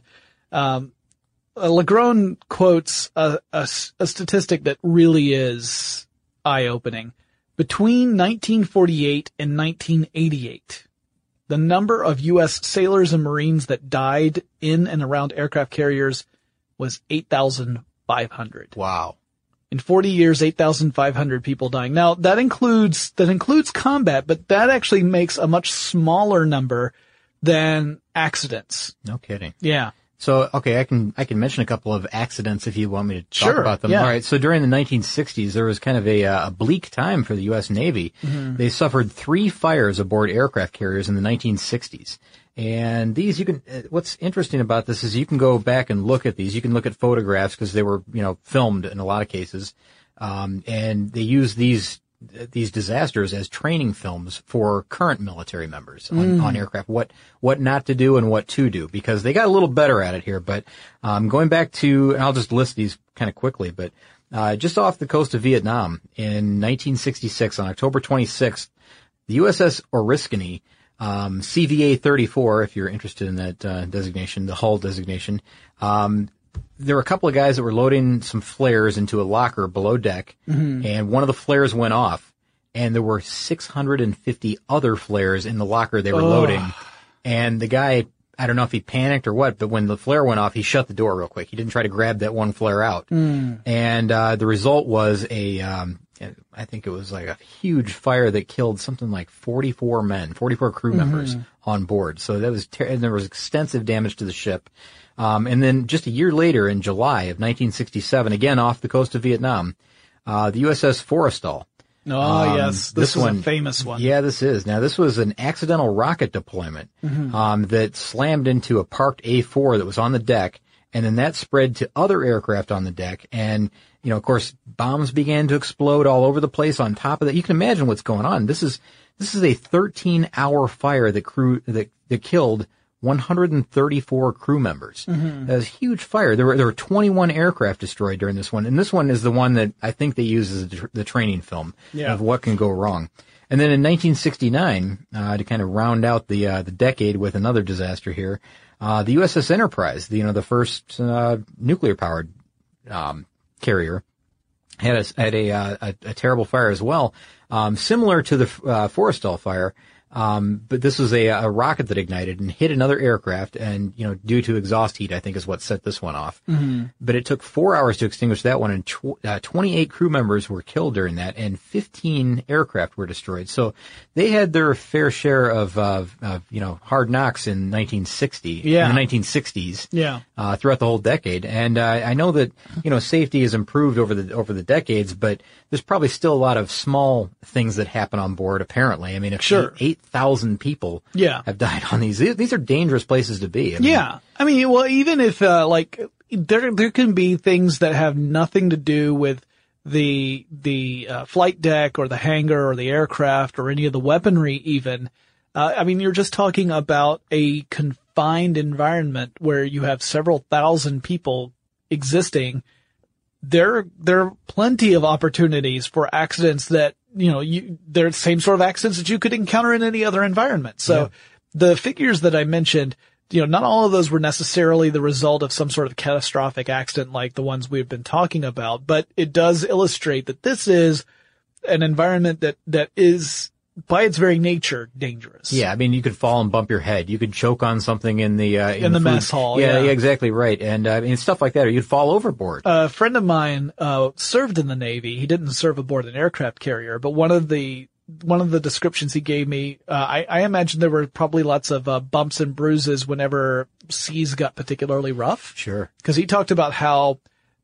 Legrone quotes a statistic that really is eye-opening. Between 1948 and 1988, the number of U.S. sailors and Marines that died in and around aircraft carriers was 8,500. Wow. In 40 years, 8,500 people dying. Now, that includes combat, but that actually makes a much smaller number than accidents. No kidding. Yeah. So, okay, I can mention a couple of accidents if you want me to talk about them. Yeah. All right. So during the 1960s, there was kind of a bleak time for the U.S. Navy. Mm-hmm. They suffered 3 fires aboard aircraft carriers in the 1960s. And these, what's interesting about this is you can go back and look at these. You can look at photographs because they were, filmed in a lot of cases. And they use these disasters as training films for current military members on aircraft, what not to do and what to do, because they got a little better at it here. But, going back to, and I'll just list these kind of quickly, but, just off the coast of Vietnam in 1966 on October 26th, the USS Oriskany, CVA-34, if you're interested in that, designation, the hull designation, there were a couple of guys that were loading some flares into a locker below deck, and one of the flares went off, and there were 650 other flares in the locker they were loading. And the guy, I don't know if he panicked or what, but when the flare went off, he shut the door real quick. He didn't try to grab that one flare out. And the result was I think it was like a huge fire that killed something like 44 crew members on board. So that was and there was extensive damage to the ship. And then just a year later, in July of 1967, again off the coast of Vietnam, the USS Forrestal. Oh, yes. This was a famous one. Yeah, this is. Now, this was an accidental rocket deployment that slammed into a parked A-4 that was on the deck, and then that spread to other aircraft on the deck. And, of course, bombs began to explode all over the place on top of that. You can imagine what's going on. This is a 13-hour fire that killed 134 crew members. That was a huge fire. There were 21 aircraft destroyed during this one, and this one is the one that I think they use as the training film of what can go wrong. And then in 1969, to kind of round out the decade with another disaster here, the USS Enterprise, the first nuclear powered carrier, had a terrible fire as well, similar to the Forrestal fire. But this was a rocket that ignited and hit another aircraft, and, due to exhaust heat, I think is what set this one off. But it took 4 hours to extinguish that one, and 28 crew members were killed during that, and 15 aircraft were destroyed. So they had their fair share of hard knocks in 1960, in the 1960s, throughout the whole decade. And, I know that, safety has improved over the decades, but there's probably still a lot of small things that happen on board, apparently. I mean, if 8,000 people have died on these are dangerous places to be. I mean, well, even if, there can be things that have nothing to do with the flight deck or the hangar or the aircraft or any of the weaponry even. I mean, you're just talking about a confined environment where you have several thousand people existing. There are plenty of opportunities for accidents that, they're the same sort of accidents that you could encounter in any other environment. So the figures that I mentioned, not all of those were necessarily the result of some sort of catastrophic accident like the ones we've been talking about, but it does illustrate that this is an environment that is, by its very nature, dangerous. Yeah, I mean, you could fall and bump your head. You could choke on something in the mess hall. Yeah, exactly right. And stuff like that, or you'd fall overboard. A friend of mine served in the Navy. He didn't serve aboard an aircraft carrier, but one of the descriptions he gave me, I imagine there were probably lots of bumps and bruises whenever seas got particularly rough. Sure. Because he talked about how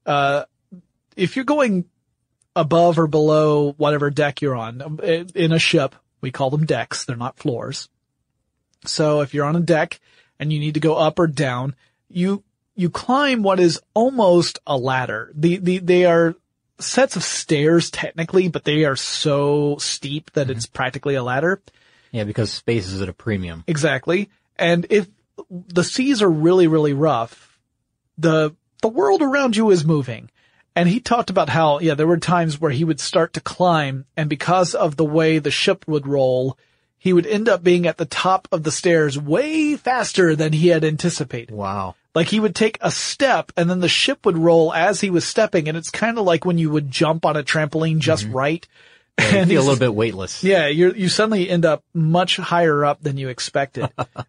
if you're going above or below whatever deck you're on. In a ship, we call them decks. They're not floors. So if you're on a deck and you need to go up or down, you climb what is almost a ladder. They are sets of stairs technically, but they are so steep that it's practically a ladder. Yeah, because space is at a premium. Exactly. And if the seas are really, really rough, the world around you is moving. And he talked about how, there were times where he would start to climb, and because of the way the ship would roll, he would end up being at the top of the stairs way faster than he had anticipated. Wow. Like he would take a step and then the ship would roll as he was stepping, and it's kind of like when you would jump on a trampoline just right. Yeah, you feel a little bit weightless. Yeah, you suddenly end up much higher up than you expected.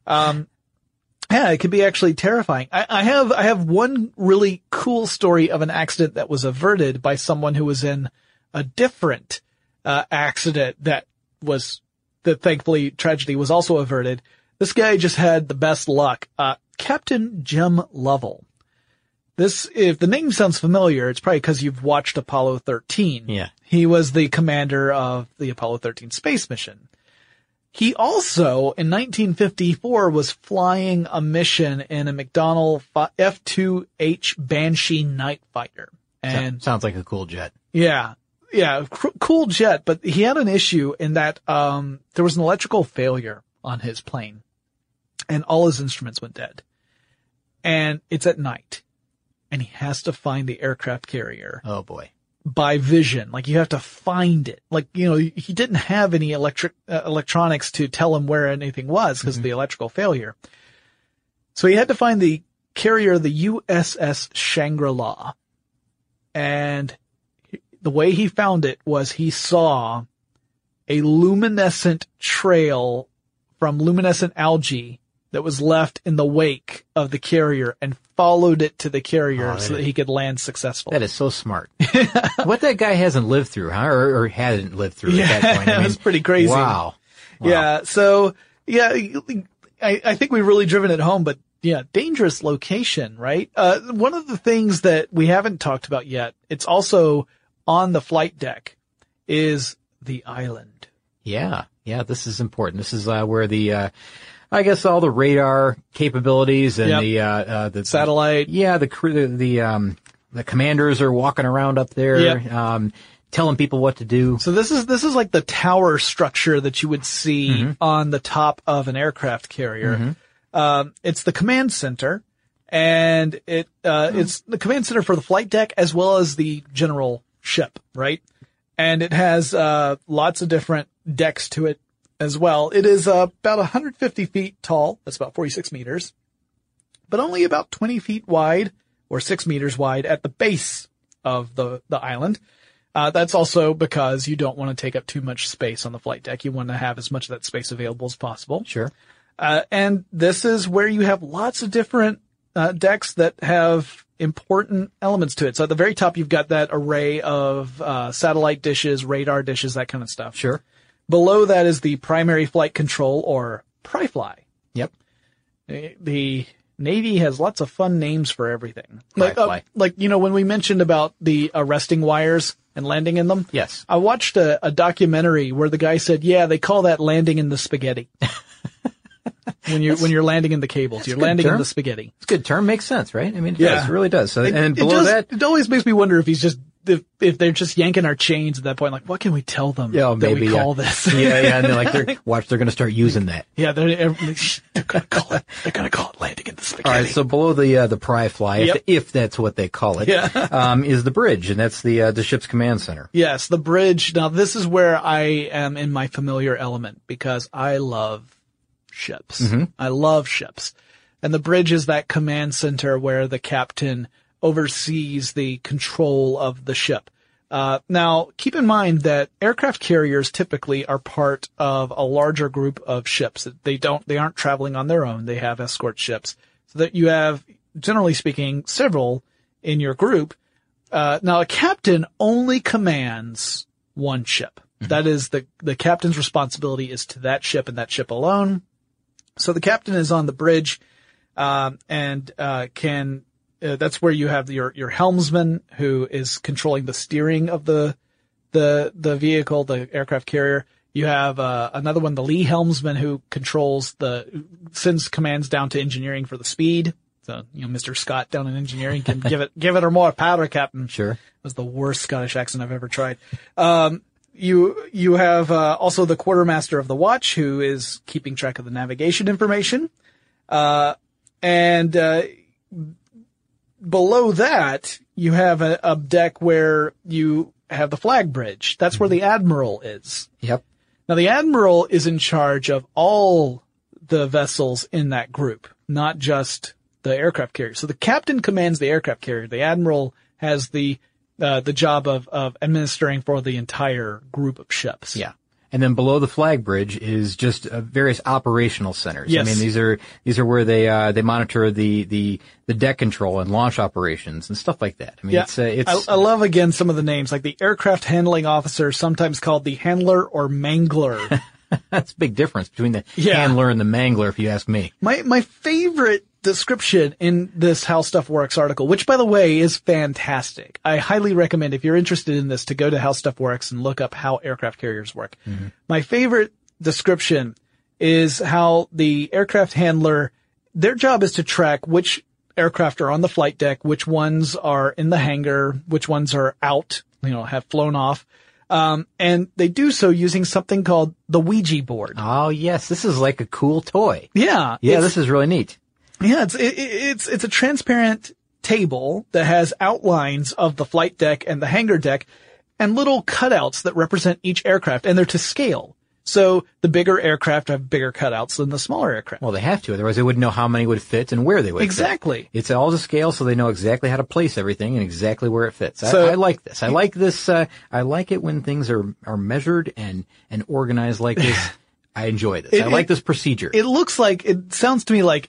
Yeah, it can be actually terrifying. I have one really cool story of an accident that was averted by someone who was in a different accident that thankfully tragedy was also averted. This guy just had the best luck. Captain Jim Lovell. This, if the name sounds familiar, it's probably because you've watched Apollo 13. Yeah. He was the commander of the Apollo 13 space mission. He also, in 1954, was flying a mission in a McDonnell F-2H Banshee night fighter. And sounds like a cool jet. Yeah. Yeah. Cool jet, but he had an issue in that, there was an electrical failure on his plane and all his instruments went dead. And it's at night and he has to find the aircraft carrier. Oh boy. By vision. Like you have to find it. Like, you know, he didn't have any electronics to tell him where anything was because of the electrical failure. So he had to find the carrier, the USS Shangri-La. And the way he found it was he saw a luminescent trail from luminescent algae that was left in the wake of the carrier and followed it to the carrier so that he could land successfully. That is so smart. What that guy hasn't lived through, huh? Or hadn't lived through at that point. I mean, it was pretty crazy. Wow. Yeah. So, yeah, I think we've really driven it home, but yeah, dangerous location, right? One of the things that we haven't talked about yet, it's also on the flight deck, is the island. Yeah. Yeah, this is important. This is where the I guess all the radar capabilities and the satellite. Yeah, the commanders are walking around up there, telling people what to do. So this is like the tower structure that you would see on the top of an aircraft carrier. It's the command center, and it's the command center for the flight deck as well as the general ship, right? And it has lots of different decks to it as well. It is about 150 feet tall. That's about 46 meters, but only about 20 feet wide or 6 meters wide at the base of the island. That's also because you don't want to take up too much space on the flight deck. You want to have as much of that space available as possible. Sure. And this is where you have lots of different decks that have important elements to it. So at the very top, you've got that array of satellite dishes, radar dishes, that kind of stuff. Sure. Below that is the primary flight control, or PRIFLY. Yep. The Navy has lots of fun names for everything. PRIFLY. Like, you know, when we mentioned about the arresting wires and landing in them. Yes. I watched a documentary where the guy said, yeah, they call that landing in the spaghetti. When you're landing in the cables, you're landing in the spaghetti. It's a good term. Makes sense, right? I mean, it really does. So, and below that, it always makes me wonder if he's just, if they're just yanking our chains at that point, like, what can we tell them that we call this? Yeah. And they're like, they're going to start using that. Yeah, they're going to call it landing in the spaghetti. All right. So below the PRIFLY, if that's what they call it, is the bridge, and that's the ship's command center. Yes, the bridge. Now, this is where I am in my familiar element because I love ships. I love ships. And the bridge is that command center where the captain oversees the control of the ship. Now, keep in mind that aircraft carriers typically are part of a larger group of ships. They aren't traveling on their own. They have escort ships. So that you have, generally speaking, several in your group. Now, a captain only commands one ship. That is the captain's responsibility is to that ship and that ship alone. So the captain is on the bridge, and that's where you have your helmsman who is controlling the steering of the vehicle, the aircraft carrier. You have, another one, the lee helmsman, who sends commands down to engineering for the speed. So, you know, Mr. Scott down in engineering can give it or more powder, Captain. Sure. That was the worst Scottish accent I've ever tried. You have, also the quartermaster of the watch, who is keeping track of the navigation information. And below that, you have a deck where you have the flag bridge. That's where the admiral is. Yep. Now, the admiral is in charge of all the vessels in that group, not just the aircraft carrier. So the captain commands the aircraft carrier. The admiral has the job of administering for the entire group of ships. Yeah. And then below the flag bridge is just various operational centers. Yes. I mean, these are where they monitor the deck control and launch operations and stuff like that. I mean, I love again some of the names, like the aircraft handling officer, sometimes called the handler or mangler. That's a big difference between the handler and the mangler, if you ask me. My favorite description in this How Stuff Works article, which, by the way, is fantastic. I highly recommend, if you're interested in this, to go to How Stuff Works and look up how aircraft carriers work. Mm-hmm. My favorite description is how the aircraft handler, their job is to track which aircraft are on the flight deck, which ones are in the hangar, which ones are out, have flown off. And they do so using something called the Ouija board. Oh, yes. This is like a cool toy. Yeah. Yeah, this is really neat. Yeah, it's a transparent table that has outlines of the flight deck and the hangar deck and little cutouts that represent each aircraft, and they're to scale. So the bigger aircraft have bigger cutouts than the smaller aircraft. Well, they have to. Otherwise, they wouldn't know how many would fit and where they would fit. It's all to scale, so they know exactly how to place everything and exactly where it fits. I like this. I like this. I like it when things are measured and organized like this. I enjoy this. I like this procedure. It sounds to me like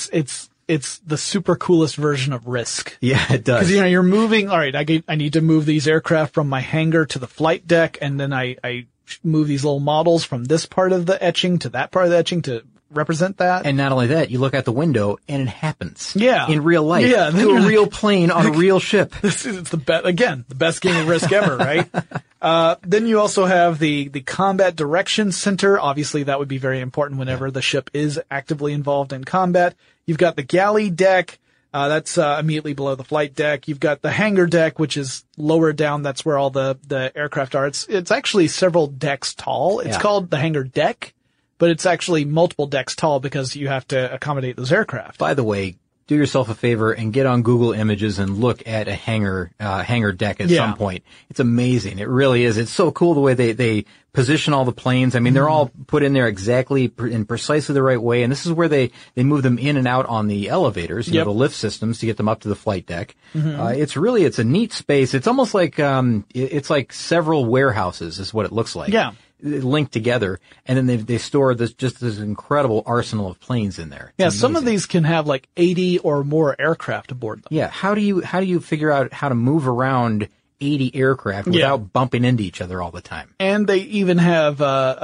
it's the super coolest version of Risk. Yeah, it does. Because, you're moving, all right, I need to move these aircraft from my hangar to the flight deck, and then I move these little models from this part of the etching to that part of the etching to represent that. And not only that, you look out the window and it happens. Yeah. In real life. Yeah. To a real plane on a real ship. It's the best game of Risk ever, right? Then you also have the Combat Direction Center. Obviously, that would be very important whenever the ship is actively involved in combat. You've got the galley deck. That's immediately below the flight deck. You've got the hangar deck, which is lower down. That's where all the aircraft are. It's actually several decks tall. It's called the hangar deck, but it's actually multiple decks tall because you have to accommodate those aircraft. By the way, do yourself a favor and get on Google Images and look at a hangar deck at some point. It's amazing. It really is. It's so cool the way they position all the planes. I mean, they're all put in there exactly in precisely the right way. And this is where they move them in and out on the elevators, the lift systems to get them up to the flight deck. Mm-hmm. It's a neat space. It's almost like, it's like several warehouses is what it looks like. Yeah. Linked together, and then they store this incredible arsenal of planes in there. It's some of these can have like 80 or more aircraft aboard them. Yeah, how do you figure out how to move around 80 aircraft without bumping into each other all the time? And they even have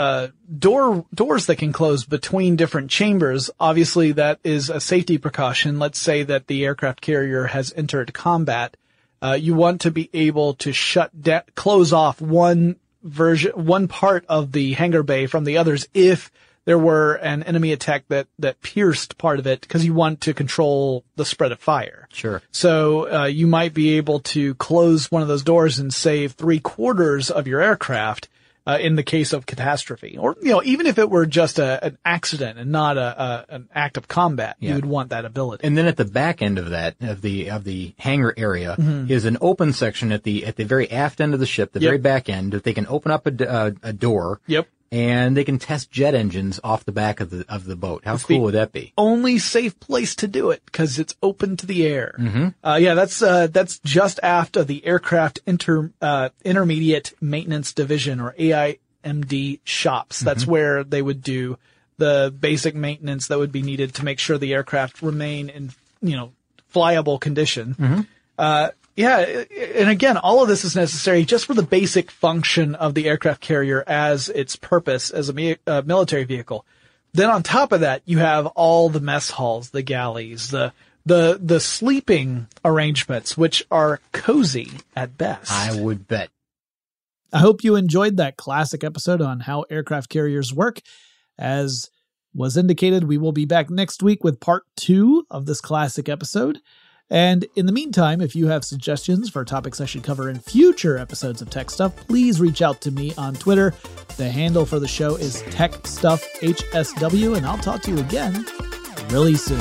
doors that can close between different chambers. Obviously, that is a safety precaution. Let's say that the aircraft carrier has entered combat. You want to be able to close off one part of the hangar bay from the others if there were an enemy attack that pierced part of it, because you want to control the spread of fire. Sure. So you might be able to close one of those doors and save 3/4 of your aircraft in the case of catastrophe. Or, even if it were just an accident and not an act of combat, you would want that ability. And then at the back end of that, of the hangar area, is an open section at the very aft end of the ship, the very back end, that they can open up a door. Yep. And they can test jet engines off the back of the boat. How cool would that be? Only safe place to do it, because it's open to the air. Mm-hmm. That's just aft of the Aircraft Intermediate Maintenance Division, or AIMD shops. That's where they would do the basic maintenance that would be needed to make sure the aircraft remain in, flyable condition. Mm-hmm. And again, all of this is necessary just for the basic function of the aircraft carrier as its purpose as a military vehicle. Then on top of that, you have all the mess halls, the galleys, the sleeping arrangements, which are cozy at best. I would bet. I hope you enjoyed that classic episode on how aircraft carriers work. As was indicated, we will be back next week with part 2 of this classic episode. And in the meantime, if you have suggestions for topics I should cover in future episodes of Tech Stuff, please reach out to me on Twitter. The handle for the show is TechStuffHSW, and I'll talk to you again really soon.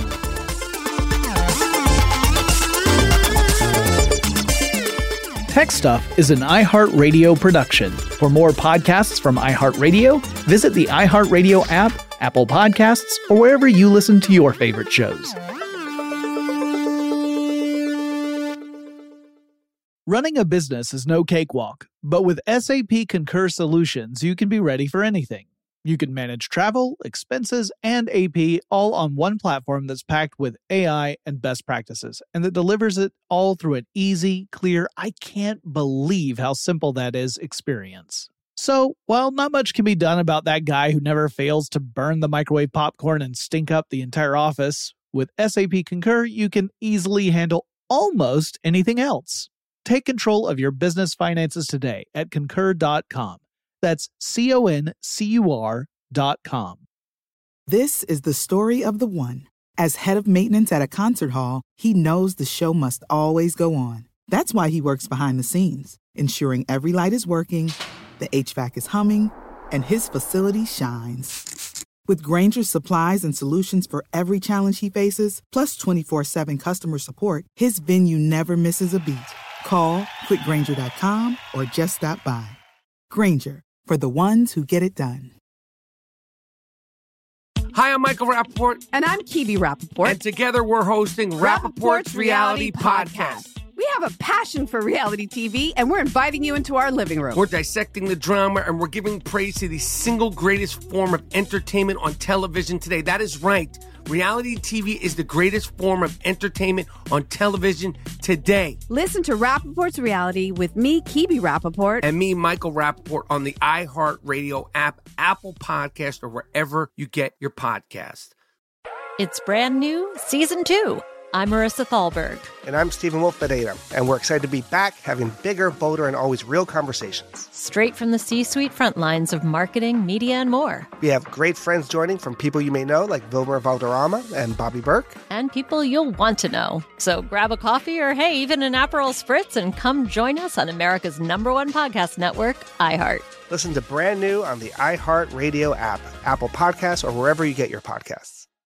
Tech Stuff is an iHeartRadio production. For more podcasts from iHeartRadio, visit the iHeartRadio app, Apple Podcasts, or wherever you listen to your favorite shows. Running a business is no cakewalk, but with SAP Concur Solutions, you can be ready for anything. You can manage travel, expenses, and AP all on one platform that's packed with AI and best practices, and that delivers it all through an easy, clear, I can't believe how simple that is experience. So, while not much can be done about that guy who never fails to burn the microwave popcorn and stink up the entire office, With SAP Concur, you can easily handle almost anything else. Take control of your business finances today at Concur.com. That's CONCUR.com. This is the story of the one. As head of maintenance at a concert hall, he knows the show must always go on. That's why he works behind the scenes, ensuring every light is working, the HVAC is humming, and his facility shines. With Grainger's supplies and solutions for every challenge he faces, plus 24/7 customer support, his venue never misses a beat. Call quickgrainger.com or just stop by. Grainger, for the ones who get it done. Hi, I'm Michael Rappaport. And I'm Kibi Rappaport. And together we're hosting Rappaport's Reality Podcast. We have a passion for reality TV, and we're inviting you into our living room. We're dissecting the drama, and we're giving praise to the single greatest form of entertainment on television today. That is right. Reality TV is the greatest form of entertainment on television today. Listen to Rappaport's Reality with me, Kibi Rappaport. And me, Michael Rappaport, on the iHeartRadio app, Apple Podcast, or wherever you get your podcast. It's brand new, Season 2. I'm Marissa Thalberg. And I'm Stephen Wolf-Bedeta. And we're excited to be back having bigger, bolder, and always real conversations. Straight from the C-suite front lines of marketing, media, and more. We have great friends joining from people you may know, like Wilmer Valderrama and Bobby Burke. And people you'll want to know. So grab a coffee or, hey, even an Aperol Spritz and come join us on America's #1 podcast network, iHeart. Listen to brand new on the iHeartRadio app, Apple Podcasts, or wherever you get your podcasts.